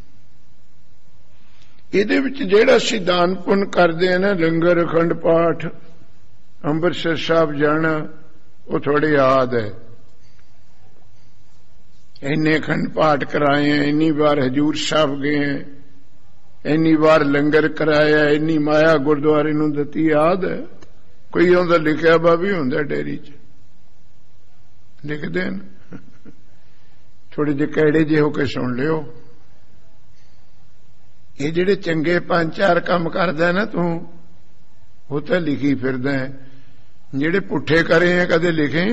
ਇਹਦੇ ਵਿੱਚ ਜਿਹੜਾ ਅਸੀਂ ਦਾਨ ਪੁੰਨ ਕਰਦੇ ਆ ਨਾ, ਲੰਗਰ ਅਖੰਡ ਪਾਠ ਅੰਮ੍ਰਿਤਸਰ ਸਾਹਿਬ ਜਾਣਾ, ਉਹ ਥੋੜੀ ਯਾਦ ਹੈ। ਇੰਨੇ ਅਖੰਡ ਪਾਠ ਕਰਾਏ ਆ, ਇੰਨੀ ਵਾਰ ਹਜੂਰ ਸਾਹਿਬ ਗਏ ਆ, ਇੰਨੀ ਵਾਰ ਲੰਗਰ ਕਰਾਇਆ, ਇੰਨੀ ਮਾਇਆ ਗੁਰਦੁਆਰੇ ਨੂੰ ਦਿੱਤੀ, ਯਾਦ ਹੈ। ਕੋਈ ਉਹਦਾ ਲਿਖਿਆ ਵਾ ਵੀ ਹੁੰਦਾ ਡੇਰੀ 'ਚ, ਲਿਖਦੇ ਨੇ, ਥੋੜੇ ਜਿਹੇ ਕਿਹੜੇ ਜਿਹੇ ਹੋ ਕੇ ਸੁਣ ਲਿਓ। ਇਹ ਜਿਹੜੇ ਚੰਗੇ ਪੰਜ ਚਾਰ ਕੰਮ ਕਰਦਾ ਨਾ ਤੂੰ, ਉਹ ਤਾਂ ਲਿਖੀ ਫਿਰਦਾ ਹੈ। ਜਿਹੜੇ ਪੁੱਠੇ ਕਰੇ ਆ ਕਦੇ ਲਿਖੇ?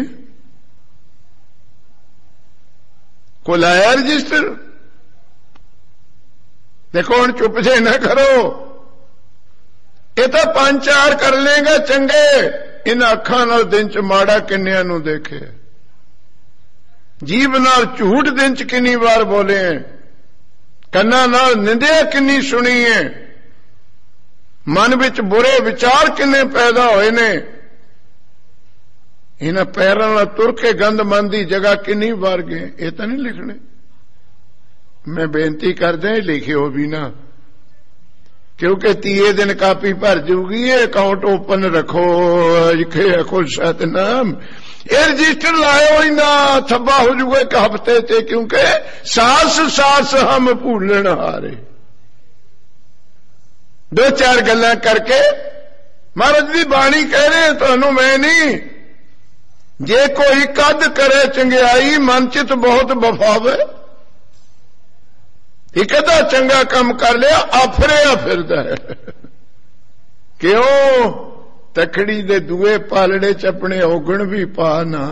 ਕੋ ਲਾਇਆ ਰਜਿਸਟਰ? ਦੇਖੋ ਹੁਣ ਚੁੱਪ ਜੇ ਨਾ ਕਰੋ, ਇਹ ਤਾਂ ਪੰਜ ਚਾਰ ਕਰ ਲੇਗਾ ਚੰਗੇ, ਇਹਨਾਂ ਅੱਖਾਂ ਨਾਲ ਦਿਨ ਚ ਮਾੜਾ ਕਿੰਨਿਆਂ ਨੂੰ ਦੇਖੇ, ਜੀਭ ਨਾਲ ਝੂਠ ਦਿਨ ਚ ਕਿੰਨੀ ਵਾਰ ਬੋਲੇ, ਕੰਨਾਂ ਨਾਲ ਨਿੰਦਿਆ ਕਿੰਨੀ ਸੁਣੀ ਹੈ, ਮਨ ਵਿੱਚ ਬੁਰੇ ਵਿਚਾਰ ਕਿੰਨੇ ਪੈਦਾ ਹੋਏ ਨੇ, ਇਹਨਾਂ ਪੈਰਾਂ ਨਾਲ ਤੁਰ ਕੇ ਗੰਦ ਮਨ ਦੀ ਜਗ੍ਹਾ ਕਿੰਨੀ ਵਾਰ ਗਏ। ਇਹ ਤਾਂ ਨਹੀਂ ਲਿਖਣੇ। ਮੈਂ ਬੇਨਤੀ ਕਰਦਾ ਲਿਖਿਓ ਵੀ ਨਾ, ਕਿਉਂਕਿ ਤੀਏ ਦਿਨ ਕਾਪੀ ਭਰ ਜੂਗੀ। ਇਹ ਅਕਾਊਂਟ ਓਪਨ ਰੱਖੋ, ਲਿਖੇ ਖੁਦ ਸਤਨਾਮ, ਇਹ ਰਜਿਸਟਰ ਲਾਇਓ ਹੀ ਨਾ, ਥੱਬਾ ਹੋ ਜੂਗਾ ਇੱਕ ਹਫ਼ਤੇ ਤੇ, ਕਿਉਂਕਿ ਸਾਸ ਸਾਸ ਹਮ ਭੂਲਣ ਹਾਰੇ। ਦੋ ਚਾਰ ਗੱਲਾਂ ਕਰਕੇ ਮਹਾਰਾਜ ਦੀ ਬਾਣੀ ਕਹਿ ਰਹੇ ਤੁਹਾਨੂੰ, ਮੈਂ ਨਹੀਂ। ਜੇ ਕੋਈ ਕਦ ਕਰੇ ਚੰਗਿਆਈ, ਮਨ ਚਿਤ ਬਹੁਤ ਵਫਾਵੇ। ਇੱਕ ਅੱਧਾ ਚੰਗਾ ਕੰਮ ਕਰ ਲਿਆ, ਆਫਰਿਆ ਫਿਰਦਾ ਹੈ। ਕਿਉਂ? ਤਖੜੀ ਦੇ ਦੂਏ ਪਾਲੜੇ ਚ ਆਪਣੇ ਔਗਣ ਵੀ ਪਾ ਨਾ,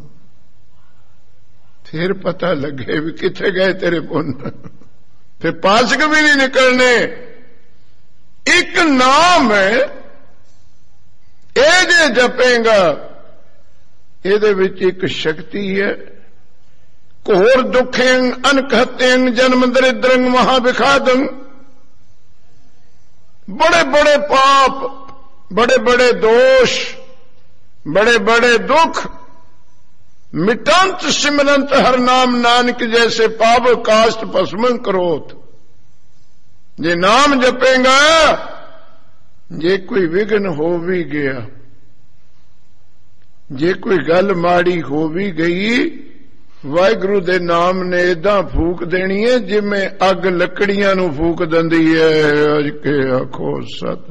ਫਿਰ ਪਤਾ ਲੱਗੇ ਵੀ ਕਿੱਥੇ ਗਏ ਤੇਰੇ ਪੁੰਨ। ਫਿਰ ਪਾਸਕ ਵੀ ਨਹੀਂ ਨਿਕਲਣੇ। ਇੱਕ ਨਾਮ ਹੈ, ਇਹ ਜੇ ਜਪੇਗਾ, ਇਹਦੇ ਵਿੱਚ ਇੱਕ ਸ਼ਕਤੀ ਹੈ। ਘੋਰ ਦੁਖੇਂ ਅਨਕਹਤੇਂ ਜਨਮ ਦਰਿਦਰੰ ਮਹਾਵਿਖਾਦੰ। बड़े बड़े पाप, बड़े बड़े दोष, बड़े बड़े दुख, मिटंत सिमरंत हर नाम नानक जैसे पाप कास्ट भस्मं करोत। जे नाम जपेगा, जे कोई विघ्न हो भी गया, जे कोई गल माड़ी हो भी गई, वाहिगुरु दे नाम ने इदां फूक देनी है जिवें अग लकड़ियां नूं फूक दिंदी है। अज के आखो सत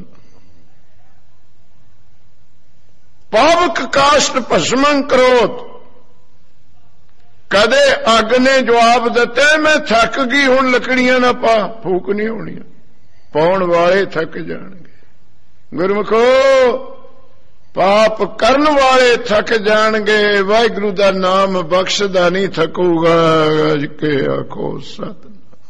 पावक काष्ट भस्मं करोत। कदे अग ने जवाब दिता, मैं थक गई, हुण लकड़ियां ना पा, फूक नहीं होनी, पाउण वाले थक जाणगे। गुरमुखो, पाप करन वाले थक जाणगे, वाहिगुरु दा नाम बख्शदा नहीं थकूगा। अज के आखो सत।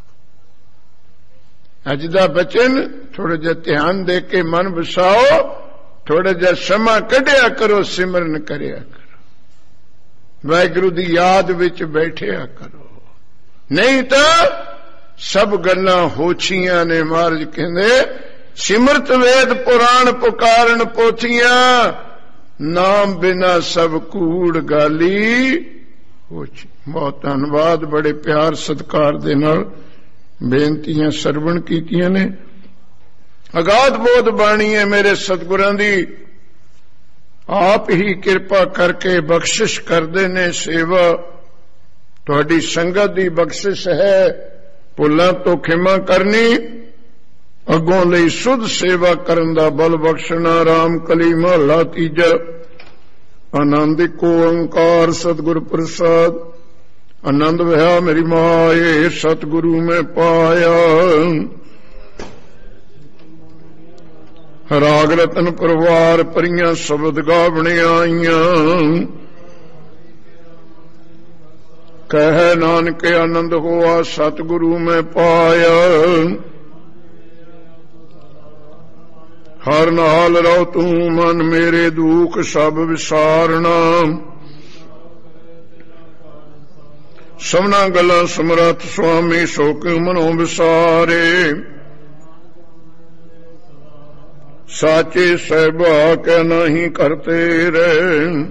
अज दा बचन थोड़ा जिहा ध्यान दे के मन बसाओ, थोड़ा जिहा समा कढिया करो, सिमरन करिया करो, वाहिगुरु दी याद विच बैठिया करो। नहीं तो सब गल्लां होछियां ने। महाराज कहंदे, सिमरत वेद पुराण पुकारन पोथियां, नाम बिना सब कूड़ गाली होछी। बहुत धन्यवाद, बड़े प्यार सत्कार दे नाल बेनतियां सरवण कीतियां ने। अगाध बोध बाणी है मेरे सतगुरां दी, आप ही कृपा करके बख्शिश करदे ने। सेवा तुहाडी संगत दी बख्शिश है, भुल्लां तो खिमा करनी, अगों लई सुध सेवा करन दा बल बख्शना। राम कली महला तीजा। आनंद को ओंकार सतगुर प्रसाद। आनंद वहा मेरी माए, सतगुरु में पाया। ਰਾਗ ਰਤਨ ਪਰਵਾਰ ਪਰੀਆਂ ਸ਼ਬਦ ਗਾਵਣੇ ਆਈਆਂ। ਕਹਿ ਨਾਨਕ ਆਨੰਦ ਹੋਆ ਸਤਿਗੁਰੂ ਮੈਂ ਪਾਇਆ। ਹਰ ਨਾਲ ਰਹੋ ਤੂੰ ਮਨ ਮੇਰੇ ਦੁਖ ਸਭ ਵਿਸਾਰਨਾ। ਸਭਨਾ ਗੱਲਾਂ ਸਮਰੱਥ ਸੁਆਮੀ ਸੋ ਕਿਉ ਮਨੋ ਵਿਸਾਰੇ। ਸਾਚੇ ਸਹਿਬਾ ਕੈ ਨਹੀਂ ਕਰਤੇ ਰਹਿ।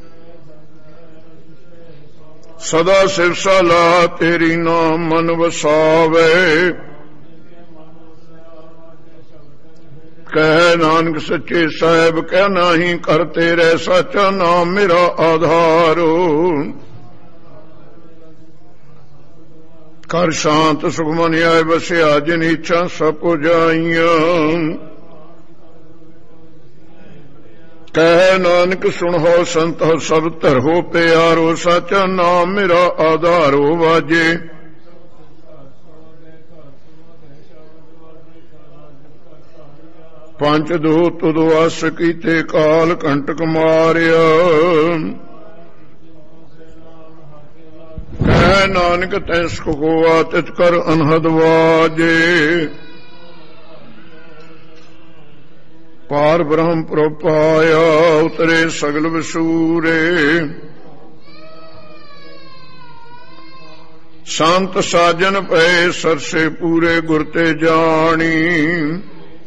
ਸਦਾ ਸਿਵਸਾ ਲਾ ਤੇਰੀ ਨਾਮ ਮਨ ਵਸਾਵੇ। ਕਹਿ ਨਾਨਕ ਸੱਚੇ ਸਾਹਿਬ ਕਹਿ ਨਹੀਂ ਕਰਤੇ ਰਹਿ। ਸੱਚਾ ਨਾਮ ਮੇਰਾ ਆਧਾਰੋ। ਕਰ ਸ਼ਾਂਤ ਸੁਖ ਮਨ ਆਏ ਵਸਿਆ ਜਿਨ ਇੱਛਾ ਸਭ ਪੁਜਾਈਆਂ। ਕਹਿ ਨਾਨਕ ਸੁਣੋ ਸੰਤ ਸਭ ਧਰੋ ਪਿਆਰੋ। ਸੱਚਾ ਨਾਮ ਮੇਰਾ ਆਧਾਰੋ ਵਾਜੇ। ਪੰਜ ਦੋ ਤੁਧ ਵਸ ਕੀਤੇ ਕਾਲ ਕੰਟਕ ਮਾਰਿਆ। ਕਹਿ ਨਾਨਕ ਤੈ ਸੁਖ ਹੋਆ ਤਿਤ ਕਰ ਅਨਹਦ ਵਾਜੇ। ਪਾਰ ਬ੍ਰਹਮ ਪ੍ਰਪਾਇਆ ਉਤਰੇ ਸਗਲ ਵਿਸੂਰੇ। ਸੰਤ ਸਾਜਨ ਪਏ ਸਰਸੇ ਪੂਰੇ ਗੁਰ ਤੇ ਜਾਣੀ।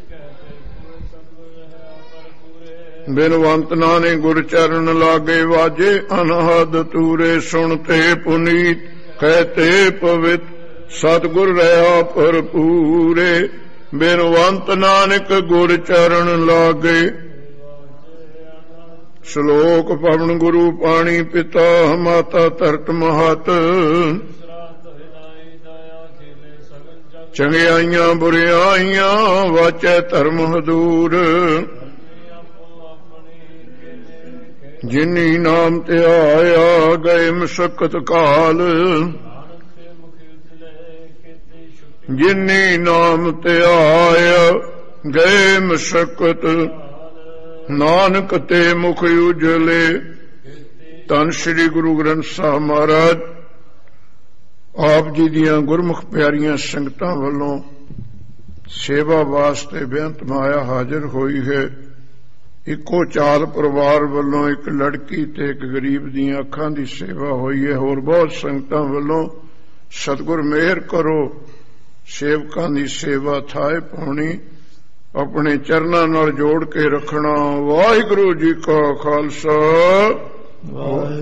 ਬਿਨਵੰਤ ਨਾਨੇ ਗੁਰ ਚਰਨ ਲਾਗੇ ਵਾਜੇ ਅਨਹਦ ਤੂਰੇ। ਸੁਣਤੇ ਪੁਨੀਤ ਕਹਤੇ ਪਵਿੱਤ ਸਤਿਗੁਰ ਰਹਾ ਭਰਪੂਰੇ। ਬਿਨਵੰਤ ਨਾਨਕ ਗੁਰ ਚਰਨ ਲਾਗੇ। ਸ਼ਲੋਕ ਪਵਨ ਗੁਰੂ ਪਾਣੀ ਪਿਤਾ ਮਾਤਾ ਧਰਤ ਮਹਤ। ਚੰਗਿਆਈਆਂ ਬੁਰਿਆਈਆਂ ਵਾਚੈ ਧਰਮ ਹਦੂਰ। ਜਿਨੀ ਨਾਮ ਤੇ ਆਇਆ ਗਏ ਮਸਕਤ ਕਾਲ। ਜਿਨੀ ਨਾਮ ਤੇ ਆਇਆ ਗਏ ਮਸਕਤ। ਨਾਨਕ ਤੇ ਮੁਖ ਉਜਲੇ। ਧੰਨ ਸ੍ਰੀ ਗੁਰੂ ਗ੍ਰੰਥ ਸਾਹਿਬ ਮਹਾਰਾਜ ਆਪ ਜੀ ਦੀਆਂ ਗੁਰਮੁਖ ਪਿਆਰੀਆਂ ਸੰਗਤਾਂ ਵੱਲੋਂ ਸੇਵਾ ਵਾਸਤੇ ਬੇਅੰਤ ਮਾਇਆ ਹਾਜ਼ਰ ਹੋਈ ਹੈ। ਇੱਕੋ ਚਾਲ ਪਰਿਵਾਰ ਵੱਲੋਂ ਇੱਕ ਲੜਕੀ ਤੇ ਇੱਕ ਗਰੀਬ ਦੀਆਂ ਅੱਖਾਂ ਦੀ ਸੇਵਾ ਹੋਈ ਹੈ। ਹੋਰ ਬਹੁਤ ਸੰਗਤਾਂ ਵੱਲੋਂ ਸਤਿਗੁਰ ਮਿਹਰ ਕਰੋ ਸੇਵਕਾਂ ਦੀ ਸੇਵਾ ਥਾਏ ਪਾਉਣੀ। ਆਪਣੇ ਚਰਨਾਂ ਨਾਲ ਜੋੜ ਕੇ ਰੱਖਣਾ। ਵਾਹਿਗੁਰੂ ਜੀ ਕਾ ਖਾਲਸਾ।